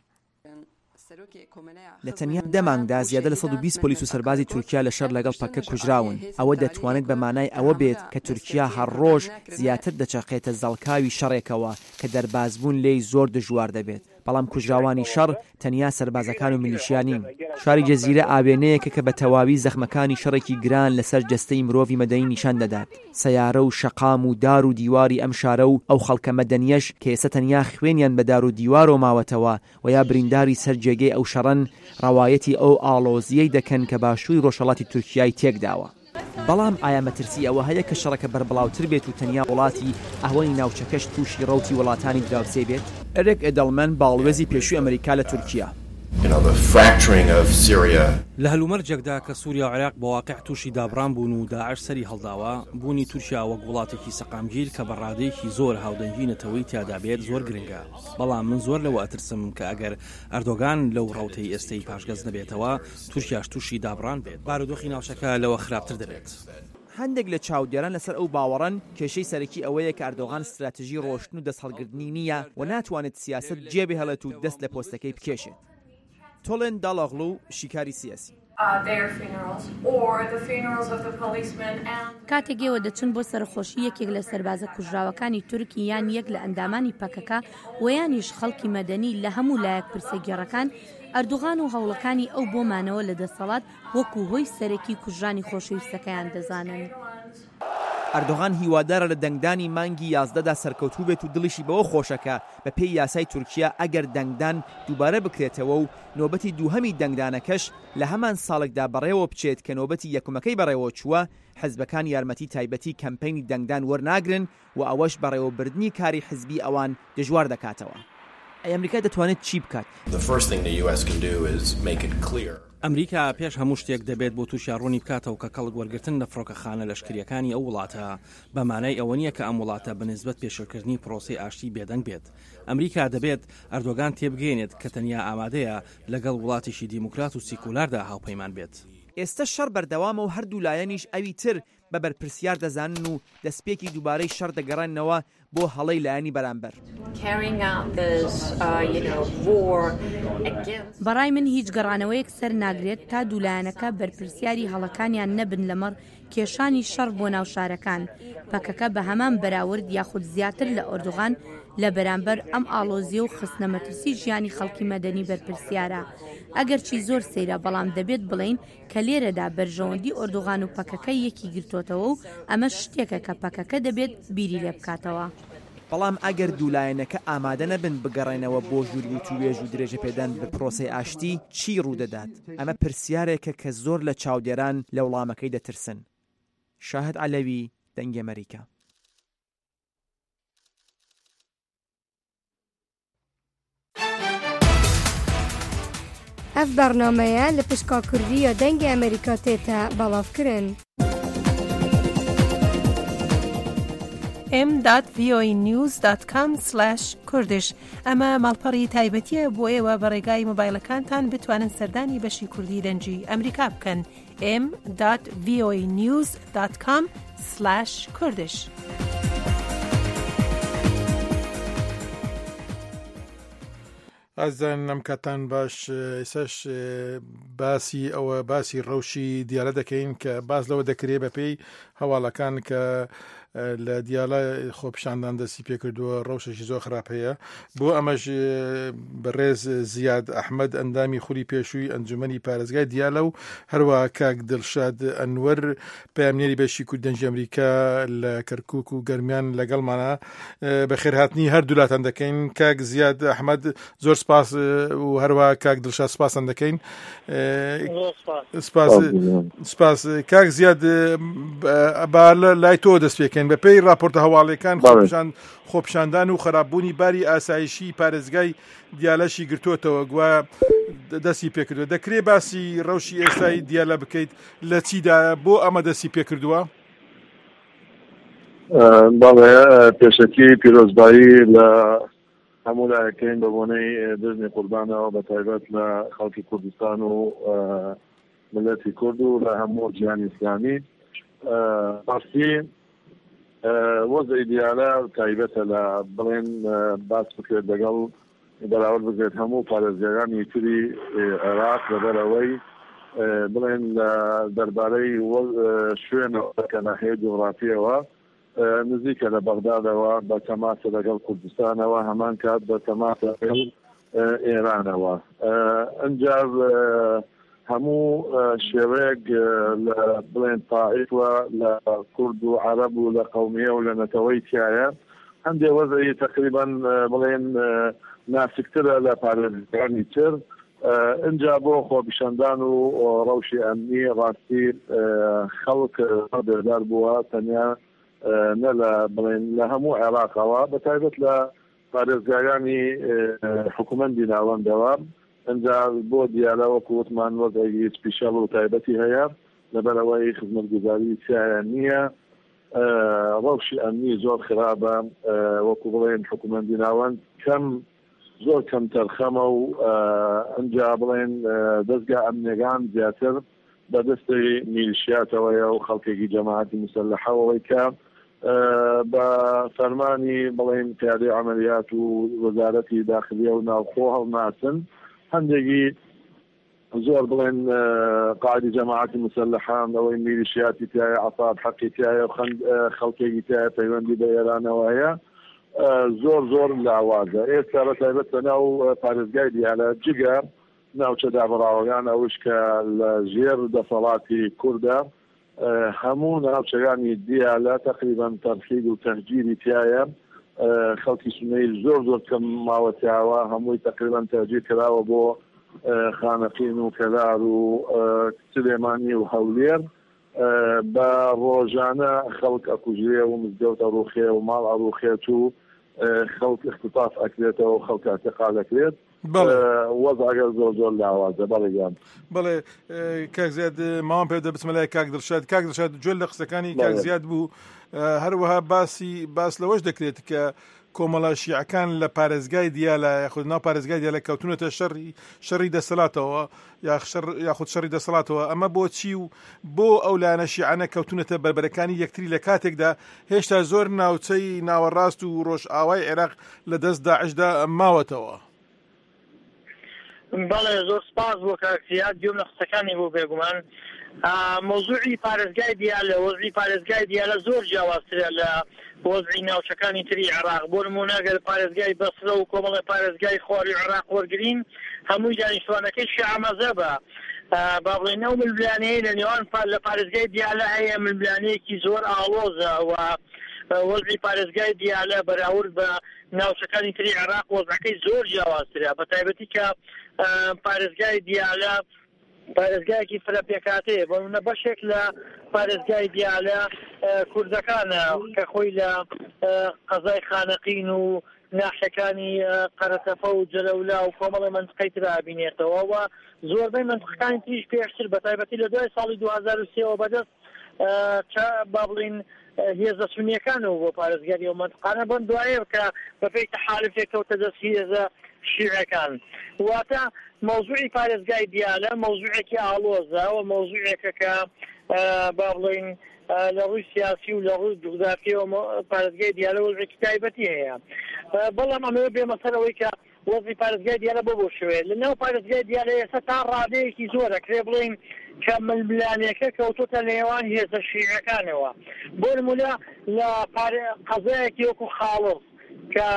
لە تەنیا دەمانگدا زیادە لە 120 پۆلیس و سەربازی تورکیا لە شەڕ لەگەڵ پەکە کوژراون. ئەوە دەتوانێت بە مانای ئەوە بێت کە تورکیا هەر ڕۆژ زیاتر دەچەقێتە زەڵکاوی شەڕێکەوە کە دەربازبوون لێی زۆر دژوار دەبێت. بەڵام کوژراوانی شەڕ تەنیا سەربازەکان و میلیشیانین. شاری جەزیرە ئاوێنەیەکە کە بە تەواوی زەخمەکانی شەڕێکی گران لەسەر جەستەی مرۆڤی مەدەنی نیشان دەدات. سەیارە و شەقام و دار و دیواری ئەم شارە و ئەو خەڵکە مەدەنیەش کە ئێستا تەنیا خوێنیان بە دار و دیوارەوە ماوەتەوە و یا برینداری سەر جێگەی ئەو شەڕەن ڕەوایەتی ئەو ئاڵۆزیەی دەکەن کە باشووری ڕۆژهەڵاتی تورکیای تێکداوە. بەڵام ئایا مەترسی ئەوە هەیە کە شەڕەکە بەربڵاوتر بێت و تەنیا وڵاتی ئەهۆی ناوچەکەش تووشی ڕەوتی وڵاتانی دراوسێ بێت؟ ئەرێک ئەدەڵمەن باڵوێزی پێشووی ئەمریکا لە تورکیا. لە هەلومەرجێکدا کە سووریا و عێراق بەواقع تووشی دابران بوون و داعش سەری هەڵداوە، بوونی تورکیا وەک وڵاتێکی سەقامگیر کە بە ڕادەیەکی زۆر هاودەنگی نەتەوەی تیادا بێت زۆر گرنگە. بەڵام من زۆر لەوە ئەترسم کە ئەگەر ئەردۆگان لەو ڕەوتەی ئێستەی پاشگەز نەبێتەوە تورکیاش تووشی دابران بێت، بارودۆخی ناوچەکە لەوە خراپتر دەبێت. هەندێک لە چاودێران لەسەر ئەو باوەڕن کێشەی سەرەکی ئەوەیە کە ئەردۆغان استراتژی ڕۆشتن و دەست هەڵگرتنی نییە و ناتوانێت سیاست جێبێ هەڵێت و دەست لە پۆستەکەی بکێشێت. تۆڵێن داڵاغلو شیکاری سیاسی. کاتێکەوە دەچن بۆ سەرخۆشی یەکێک لە سەربازە کوژراوەکانی تورکی یان یەک لە ئەندامانی پەکەکە و یانیش خەڵکی مەدەنی لە هەموو لایەک پرسەگێڕەکان، ئەردوغان و هەوڵەکانی ئەو بۆمانەوە لە دەسەڵات وەکو هۆی سەرەکی کوژرانی خۆشەویستەکەیان دەزانن. ئەردۆغان هیوادارە لە دەنگدانی مانگی 11دا سەرکەوتوو بێت و دڵیشی بەوە خۆشەکە بە پێی یاسای تورکیا ئەگەر دەنگدان دووبارە بکرێتەوە و نۆبەتی دووهەمی دەنگدانەکەش لە هەمان ساڵێکدا بەڕێوە بچێت کە نۆبەتی یەکەمەکەی بەڕێوە چووە، حزبەکان یارمەتی تایبەتی کەمپەینی دەنگدان وەرناگرن و ئەوەش بەڕێوەبردننی کاری حزبی ئەوان دژوار دەکاتەوە. ئەمریکا دەتوانێت چی بکات؟ ئەمریکا پێش هەموو شتێک دەبێت بۆ تووشیاڕوونی بکاتەوە کە کەڵک وەرگرتن لە فڕۆکەخانە لەشکریەکانی ئەو وڵاتە بەمانای ئەوە نییە کە ئەم وڵاتە بەنسبەت پێشەکردنی پرۆسی ئاشتی بێدەنگ بێت. ئەمریکا دەبێت ئەردۆگان تێبگەێنێت کە تەنیا ئامادەیە لەگەڵ وڵاتیشی دیموکرات و سیکولاردا هاوپەیمان بێت. ئێستا شەڕ بەردەوامە و هەردوو لایەنیش ئەوی تر بە بەرپرسیار دەزانن و دەستپێکی دووبارەی شەڕ دەگەڕێنەوە بۆ هەڵەی لایەنی بەرامبەر. بەڕای من هیچ گەڕانەوەیەک سەر ناگرێت تا دوولایەنەکە بەرپرسیاری هەڵەکانیان نەبن لەمەڕ کێشانی شەڕ بۆ ناو شارەکان. پەکەکە بە هەمان بەراورد یاخود زیاتر لە ئەردوغان لە بەرامبەر ئەم ئاڵۆزیە و خستنەمەترسی ژیانی خەڵکی مەدەنی بەرپرسیارە. ئەگەرچی زۆر سەیرە بەڵام دەبێت بڵین کە لێرەدا بەرژەوەندی ئەردوغان و پەکەکە یەکی گرتوتەوە و ئەمە شتێکە کە پەکەکە دەبێت بیری لێ بکاتەوە. بەڵام ئەگەر دوولایەنەکە ئامادە نەبن بگەڕێنەوە بۆ ژوور و توێژ و درێژە پێدان بە پرۆسەی ئاشتی چی ڕوودەدات؟ ئەمە پرسیارێکە کە زۆر لە چاودێران لە وەڵامەکەی دەترسن. شاهد عەلەوی دەنگی ئەمریکا. ئەف بەرنامەیە لە پشکا کوردیە دەنگی ئەمریکا تێتە بەڵاوکردن. m.voanews.com/kurdish ئەمە ماڵپەڕی تایبەتیە بۆ ئێوە بە ڕێگای مۆبایلەکانتان بتوانن سەردانی بەشی کوردی دەنجی ئەمریکا بکەن. m.voanews.com/kurdish. ئازان ئەم کاتان باش ئێساش باسی ڕەوشی دیالە دەکەین کە باز لەوە دەکرێت بە پێی هەواڵەکان کە لە دیالە خۆپیشاندان دەستی پێکردووە ڕەوشێکی زۆر خراپ هەیە. بۆ ئەمەش بەڕێز زیاد ئەحمەد ئەندامی خولی پێشووی ئەنجومەنی پارێزگای دیالە و هەروە کاک دڵشاد ئەنوەر پامنێری بەشی کورددەنجی ئەمریکا لە کەرکووک و گەرمیان لەگەڵمانە. بەخێرهاتنی هەردوولاتان دەکەین. کاک زیاد ئەحمەد زۆر سپاس و هەروە کاک دڵشاد سپاسان دەکەین. سپاس. کاک زیاد با لای تۆ دەست پێکەین بە پێی راپۆرتە هەواڵەکان خۆپیشاندان و خراپبوونی باری ئاسایشی پارێزگای دیالەشی گرتوتەوە گوایە دەستی پێکردووە. دەکرێت باسی ڕەوشی ئێستای دیالە بکەیت لە چیدا بۆ ئەمە دەستی پێکردووە؟ باڵێ پێشەکی پیرۆزبایی لە هەموو لایەکەین بە بۆنەی دژنی قوربانەوە بە تایبەت لە خەڵکی کوردستان و ملەتی کورد و لە هەموو جیهانی ئیسلامی. بەڕاستی وەزعی دیالە تایبەتە لە بڵێن باس بکرێت لەگەڵ بەراورد بگرێت هەموو پارێزگایانی تری عێراق لەبەرەوەی بڵێن لە دەربارەی شوێنەوە کە ناحیە جوغرافیەوە نزیکە لە بەغدادەوە بە تەماسە لەگەڵ کوردستانەوە هەمان کات بە تەماسە لەگەڵ ئێرانەوە. ئەنجار هەموو شێوەیەک لە بڵێن تاعیفوە لە کورد و عەرەب و لە قەومیە و لە نەتەوەی تایە هەندێک وەزعی تقریبان بڵێن ناسکترە لە پارێزگایانی تر. اینجا بۆ خۆپیشاندان و ڕەوشی ئەمنی ڕاستی خەڵک بێدار بووە تەنیا نە لە بڵێن لە هەموو عێراقەوە بە تایبەت لە پارێزگایانی حکوومەتی ناوەندەوە. ئەنجا بۆ دیالە وەکو وتمان وەزعی سپیشەڵ و تایبەتی هەیە لەبەرەوەی خزمەتگوزاری تایە نییە. ڕەوشی ئەمنی زۆر خراپە وەکو بڵێن حکوومەتی ناوەند زۆر کەم تەرخەمە و ئەنجا بڵێن دەستگا ئەمنیەکان زیاتر بەدەستی میلیشیاتەوەیە و خەڵکێکی جەماعەتی مسلحەوەی کە بە فەرمانی بڵێن پیادەی عەمەلیات و وەزارەتی داخلیە و ناوخۆ هەڵناسن هەندێکی زۆر بڵێن قاعدی جەماعەتی مسلحان ئەوەی میلیشیاتی تایە عەساب حەقی تایە خەڵکێکی تایە پەیوەندی بە ئێرانەوە هەیە زۆر لاوازە. ئێستا بە تایبەت بەناو پارێزگای دیالە جگە ناوچە دابڕاوەکان ئەوش کە لە ژێر دەسەڵاتی کووردە هەموو ناوچەکانی دیالە تقریبا تەرخید و تەهجیری تایە. خەڵکی سونەی زۆر کەم ماوەتیاوە هەمووی تقریبا تەهجیر کراوە بۆ خانەقین و کەلار و سلێمانی و هەولێر. بە ڕۆژانە خەڵک ئەکوژرێ و مزگەوتە ڕوخێ و ماڵ ئەڕوخێت و خەڵک اختطاف ئەکرێتەوە و خەڵک اعتقال ئەکرێت. وەزعەکە زۆر لاوازە. بەڵێ بەڵێ کاک زیاد ماوان پێ دەبچمە لای کاک دڵشاد. کاک دڵشاد گوێ لە قسەکانی کاک زیاد بوو. هەروەها باس لەوەش دەکرێت کە کۆمەڵە شیعەکان لە پارێزگای دیالە یاخود ناو پارێزگای دیالە کەوتونەتە شەڕی دەسەڵاتەوە یاخود شەڕی دەسەڵاتەوە. ئەمە بۆچی و بۆ ئەو لایەنە شیعانە کەوتونەتە بەربەرەکانی یەکتری لە کاتێکدا هێشتا زۆر ناوچەی ناوەڕاست و ڕۆژئاوای عێراق لە دەست داعشدا ماوەتەوە؟ بەڵێ زۆر سپاس بۆ کاک زیاد گوێم لە قسەکانی بۆ بێگومان. مۆزوعی پارێزگای دیالە وەزعی پارێزگای دیالە زۆر جیاوازترە لە وەزعی ناوچەکانی تری عێراق. بۆ نمونە ئەگەر پارێزگای بەسرە و کۆمەڵی پارێزگای خۆری عێراق وەرگرین هەمووی دانیشتوانەکەی شیعە مەذهبە. با بڵێن ئەو ململانەیە لە نێوان لە پارێزگای دیالە هەیە ململانەیەکی زۆر ئاڵۆزە و وەزعی پارێزگای دیالە بەراورد بە ناوچەکانی تری عێراق وەزعەکەی زۆر جیاوازترە بە تایبەتی کە پارێزگای دیالە پارێزگایەکی فرەپێکاتەیە. بۆ بەشێک لە پارێزگای دیالە کوردەکانە کە خۆی لە قەزای خانەقین و ناحیەکانی قەرەتەفە و جەلەولا و کۆمەڵی منطقەی ترا بینێتەوە و زۆربەی منطقەکانی تریش پێشتر بە تایبەتی لە دوای ساڵی 2003ەوە بەدەست با بڵین هێزە سونیەکانەوە بۆ پارێزگاری ئەو مەنتقانە بەم دوایە کە بەپێی تەحالف کەوتە دەست هێزە شیعەکان واتە مەوزوعی پارێزگای دیالە مەوزوعێکی ئاڵۆزە و مەوزوعێکە کە با بڵین لە ڕووی سیاسی و لە ڕووی جوغرافیەوە پارێزگای دیالە وەزێکی تایبەتی هەیە بەڵام ئەمەوە بێمەسەرەوەی کە وەزی پارێزگای دیالە بۆ شوێ لەناو پارێزگای دیالە ئێستا تا ڕادەیەکی زۆرە کرێ بڵین کە ململانەکە کەوتوتە نێوان هێزە شیعەکانەوە بۆ نمونە لە قەزایەکی وەکو خاڵۆز کە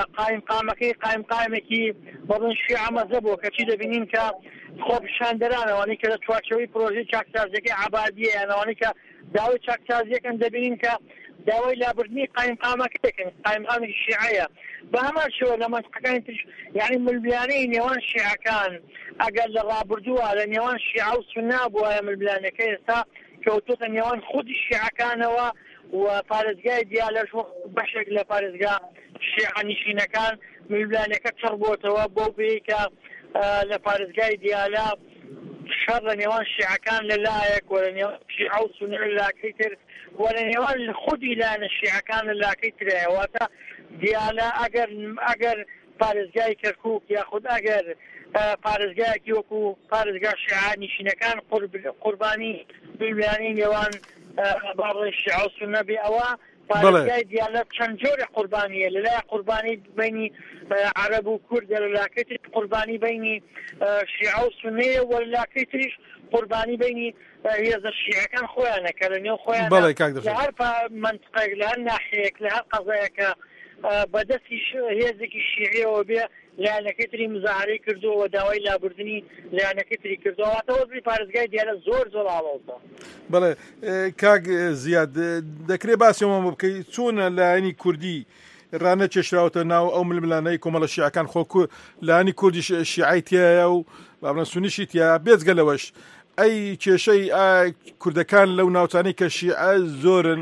قایمقامێکی بەڵێن شیعە مەزهب بووە کەچی دەبینین کە خۆپیشاندەرانەوەی کە لە چوارچەوەی پرۆژەی چاکسازیەکەی عەبادیە یانەوەی کە داوای چاکسازیەکەن دەبینین کە داوای لابردنی قایمقامەکەکەن قایمقامێکی شیعەیە بە هەمان شێوە لە مەنتقەکانی ترش یعنی ململانەی نێوان شیعەکان ئەگەر لە ڕابردووە لە نێوان شیعە و سوننا بووایە ململانەکە ئێستا کەوتوتە نێوان خودی شیعەکانەوە و پارێزگای دیالەش بەشێک لە پارێزگا شیعە نشینەکان ململانەکە چڕ بۆتەوە بۆ بێ کە لە پارێزگای دیالە شەڕ لە نێوان شیعەکان لەلایەک و لە نێوان شیعە و سوننا لەلاکەی تر و لە نێوان خودی لایەنە شیعەکان لەلاکەی ترەوەتە دیالە ئەگەر پارێزگای کەرکووک یاخود ئەگەر پارێزگایەکی وەکو پارێزگا شیعە نشینەکان قوربانی ململانەی نێوان باڵێ شیعە و سوننا بێ ئەوە پارێزگای دیالە چەند جۆرە قوربانیە لەلای قوربانی بینی عەرەب و کوردە لەلاکەی تر قوربانی بینی شیعە و سوننەیە و لەلاکەی تریش قوربانی بینی هێزە شیعەکان خۆیانە کە لە نێو خۆیان لە هەر منطقەیەک لە هەر ناحەیەک لە هەر قەزایەکە بەدەستی هێزێکی شیعەوە بێ لایەنەکەی تری مزاحرەی کردووە و داوای لابردنی لایەنەکەی تری کردووە واتە وەزی پارێزگای دیالە زۆر ئاڵۆزە. بەڵێ کاک زیاد دەکرێت باسیەوە بکەیت چۆنە لایەنی کوردی ڕانە چێشراوەتە ناو ئەو ململانەی کۆمەڵە شیعەکان خۆ لایەنی کوردی شیعەی تایە و بابڵێن سونیشی تایە بێجگەلەوەش ئەی کێشەی کوردەکان لەو ناوچانەی کە شیعە زۆرن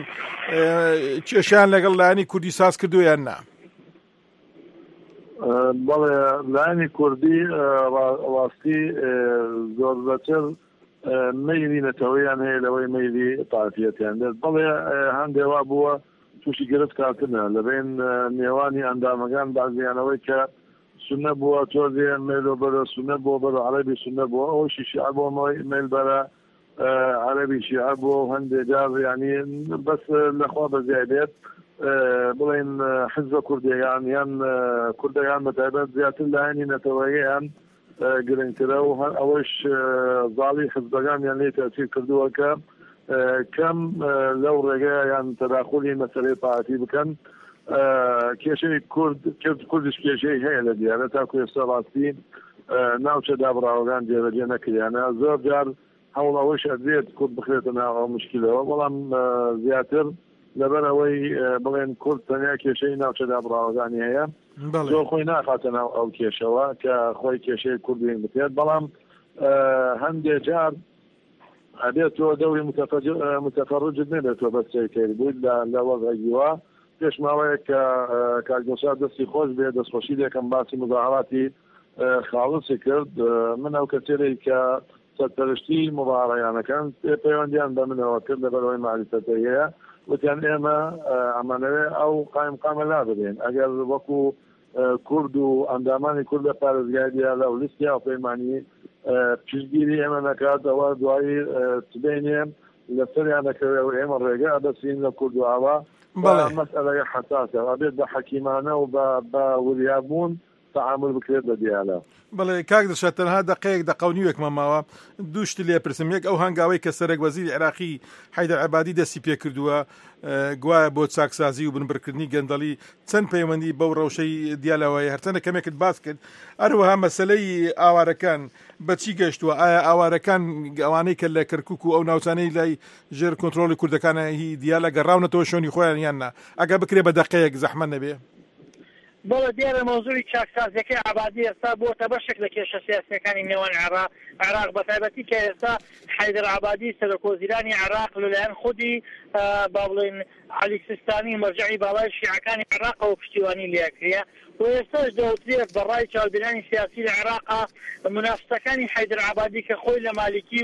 کێشیان لەگەڵ لایەنی کوردی ساز کردویان نا؟ بەڵێ لایەنی کوردی ڕاستی زۆر زەچر مەیلی نەتەوەیان هەیە لەوەی مەیلی پارتیەتیان دێت بەڵێ هەندێوا بووە تووشی گرت کاتنە لەبێن نێوانی ئەندامەکان بازیانەوەی کە سنە بووە تۆزیان مێلۆ بەرە سنە بۆ بەرە عەرەبی سنە بووە ئەوشی شیعە بۆ مێل بەرە عەرەبی شیعە بۆ هەندێک جار یعنی بەس لەخوا بەزیادێت بڵێن حزبە کوردیان یان کوردەکان بەتایبەت زیاتر لایەنی نەتەوەییان گرنگترە و ئەوەش زاڵی حزبەکان یان لێ تەسیر کردووە کە کەم لەو ڕێگەیە یان تەداخلی مەسەلەی پارتی بکەن کێشەی کوردش کێشەی هەیە لە دیارە تاکو ئێستا ڕاستی ناوچە دابڕاوەکان جێبەجێ نەکریانە زۆر جار هەوڵ ئەوەش ئەدرێت کورد بخرێتە ناو ئەو مشکلەوە بەڵام زیاتر لەبەر ئەوەی بڵێن کورد تەنیا کێشەی ناوچە دابڕاوەکانی هەیە زۆر خۆی ناخاتە ناو ئەو کێشەوە کە خۆی کێشەی کوردی بکرێت بەڵام هەندێک جار ئەبێت تۆ دەوری متەفەڕجت نێبێتەوە بەسێکەی بوویت لە وەزەگیوە پێش ماوەیە کە کاکدۆسا دەستی خۆش بێ دەستخۆشی دێکم باسی مزاحەتی خاڵسی کرد من ئەو کەسێرەی کە سەرپەرشتی مبارەیانەکان پەیوەندیان بە منەوە کرد لەبەرەوەی معریفەتە هەیە وتیان ئێمە ئەمانەوێ ئەو قایمقامە لابدێن ئەگەر وەکو کورد و ئەندامانی کورد لە پارێزگای دیالە و لیستی ئەو پەیمانی پشتگیری ئێمە نەکات ئەوە دوایی تبینێ لەسەریان دەکەوێت و ئێمە ڕێگە ئەدەسین لە کورد و ئاوا مەسئلەیە حساسە ئەبێت بە حەکیمانە و بە وریابوون تعامل بکرێت بە دیالە. بەڵێ کاک دەشێت تەنها دقەیەک دەقەونیوێک مەماوە دووشتی لێ پرسم یەک ئەو هەنگاوەی کە سەرۆک وەزیری عێراقی حەیدەر عەبادی دەستی پێ کردووە گوایە بۆ چاکسازی و بنبرکردنی گەندەڵی چەند پەیوەندی بەو ڕەوشەی دیالەوەی هەرچەندە کەمێکت باس کرد هەروەها مەسەلەی ئاوارەکان بەچی گەشتووە ئایا ئاوارەکان ئەوانەی کە لە کەرکووک و ئەو ناوچانەی لای ژێر کۆنتڕۆڵی کوردەکانە هی دیالە گەڕاونەتەوە شۆنی خۆیان یاننا ئەگە بکرێ بە دقەیەک زەحمەت نەبێ. بەڵێ دیارە مەوزوعی چاکسازیەکەی عەبادی ئێستا بۆتە بەشێک لە کێشە سیاسیەکانی نێوان عێراق بەتایبەتی کە ئێستا حەیدەر عەبادی سەرۆکوەزیرانی عێراق لەلایەن خودی با بڵێن عەلی سیستانی مەرجەعی باڵای شیعەکانی عێراقەوە پشتیوانی لێکرێ و ئێستاش دەوترێت بەڕای چاودێرانی سیاسی لە عێراقا منافسەکانی حەیدەر عەبادی کە خۆی لە مالیکی و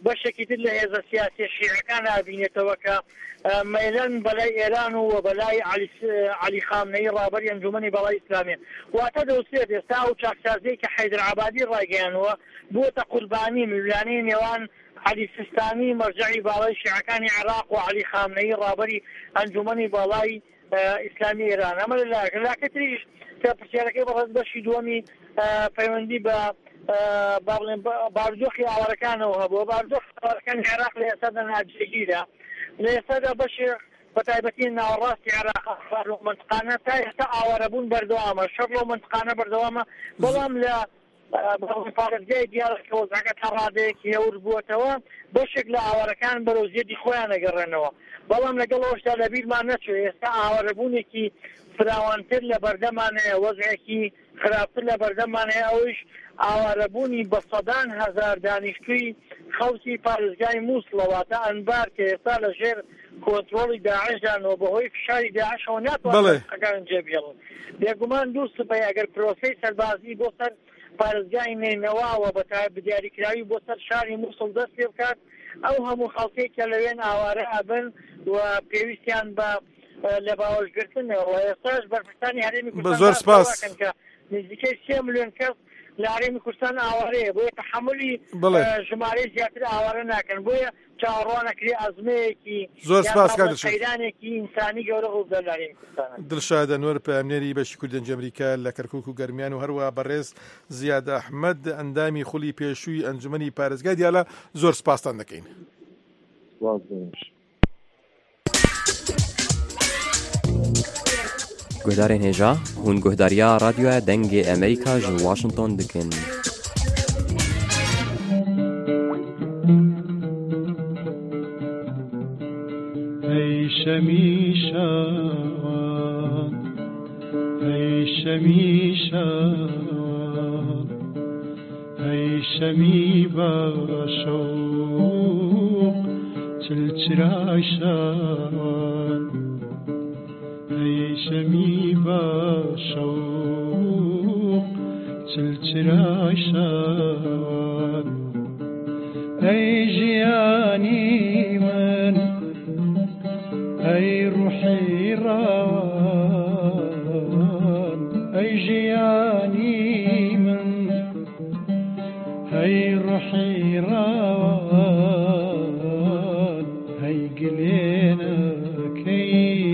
بەشێکی تر لە هێزە سیاسی شیعەکان ئابینێتەوە کە مەیلەن بەلای ئێران و بەلای عەلی خامنەی ڕابەری ئەنجومەنی بەڵای ئیسلامی واتە دەوسێت ئێستا ئەو چاکسازەی کە حەیدر عەبادی ڕایگەیاندووە بۆتە قوربانی ملیانەی نێوان عەلی سیستانی مەرجەعی باڵای شیعەکانی عێراق و عەلی خامنەی ڕابەری ئەنجومەنی باڵای ئیسلامی ئێران ئەمە لەلاکە تریش کە پرسیارەکەی بەڕێز بەشی دووەمی پەیوەندی بە بارودۆخی ئاوارەکانەوە هەبووە باردۆخی ئاوارەکانی عێراق لە ئێستادا ناجێگیرە لە ئێستادا بەشی بەتایبەتی ناوەڕاستی عێراق منطقانە تا ئێستا ئاوارەبوون بەردەوامە شەڕ لەو منطقانە بەردەوامە بەڵام لە پارێزگای دیارەکە وەزعەکە تا ڕادەیەکی هەور بووەتەوە بەشێک لە ئاوارەکان بەرەو زیێدی خۆیان ئەگەڕێنەوە بەڵام لەگەڵ ئەوەشتا لە بیرمان نەچوێ ئێستا ئاوارەبوونێکی فراوانتر لە بەردەمانەیە وەزعێکی خراپتر لە بەردەمانەیە ئەوش ئاوارەبوونی بە سەدان هەزار دانیشتووی خەوتی پارێزگای مووسڵەواتە ئەنبار کە ئێستا لە ژێر کۆنتڕۆڵی داعشدانەوە بەهۆی فشاری داعشەوە ناتوانێت ئەگەن جێبێڵن بێگومان دوو سبەی ئەگەر پرۆسەی سەربازی بۆ سەر پارێزگای نینەواوە بە دیاریکراوی بۆ سەر شاری مووسڵ دەست پێ بکات ئەو هەموو خەڵکێک کە لەوێن ئاوارە ئەبن و پێویستیان بە لە باوەشگرتنەوە ئێستاش بەرپرسانی هەرێمی کوردستان زۆر سپاس نزیکەی 3 ملیۆن کەس لە هەرێمی کوردستان ئاوارەیە بۆیە تەحملی ژمارەی زیاتر ئاوارە ناکەن بۆیە چاوەڕوانەکری ئەزمەیەکی زۆر سپاس قەیرانێکی ئینسانی گەورە ڕوودا لە هەرێمی کوردستان دڵشاد ئەنوەر پامنێری بەشی کوردی هەنگی ئەمریکا لە کەرکووک و گەرمیان و هەروە بەڕێز زیاد ئەحمەد ئەندامی خولی پێشووی ئەنجومەنی پارێزگای دیالە زۆر سپاسان دەکەین گۆدارên hêja hûn guhdariya radyoya dengê Amerîka ji Washington dikin. Hey şemişan, hey şemişan, hey şemi başok, çilçiraşan. ای شمی با شوق چلچراشان ای جیانی من ای روحی روان ای جیانی من ای روحی روان ای گلینا کی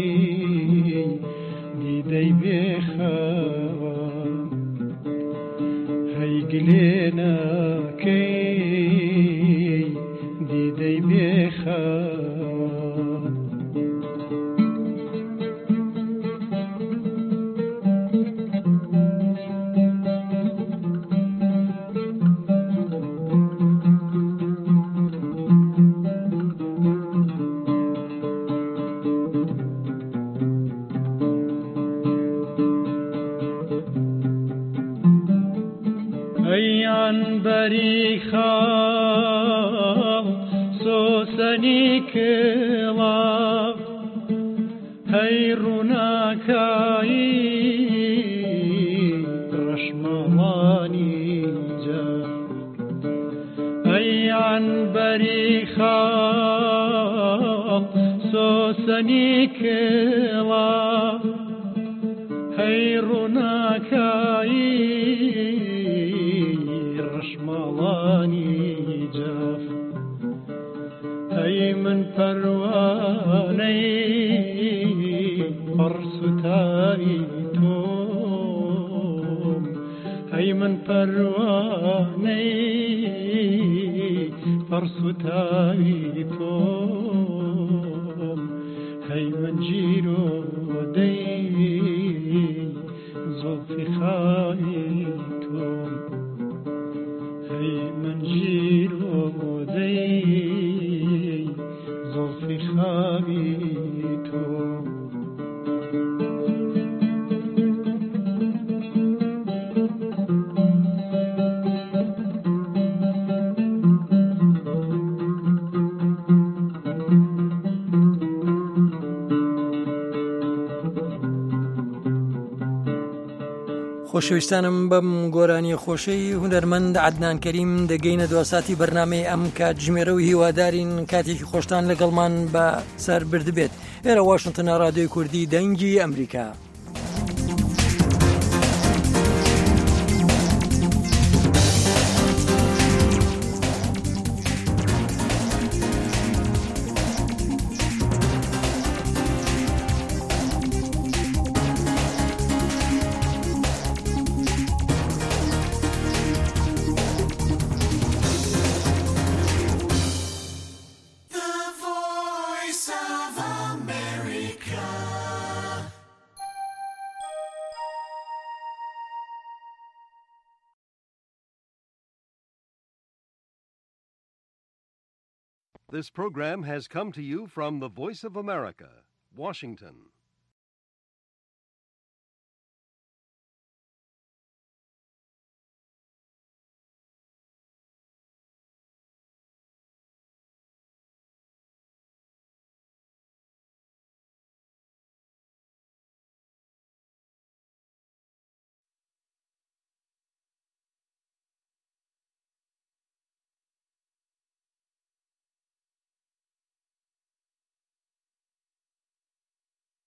دی بخوان هی گلینا کی دی بخوان خام سوسنی کلاف هی روناکایی رشموانی جا ای عنبری خام سوسنی کلاف هی روناکایی رشمالانی جاف هی من پروانه پرسوتایی توم هی من پروانه پرسوتایی توم هی من جیرو دی زلفی خواهی توم من جیرو دی زلفی خواهی توم خۆشەویستانم بەم گۆرانی خۆشەی هونەرمەند عەدنان کەریم دەگەینە دواساتی بەرنامەی ئەم کات ژمێرە و هیوادارین کاتێکی خۆشتان لەگەڵمان بە سەر بردبێت. ئێرە واشنتن ڕادیۆی کوردی دەنگی ئەمریکا. This program has come to you from the Voice of America, Washington.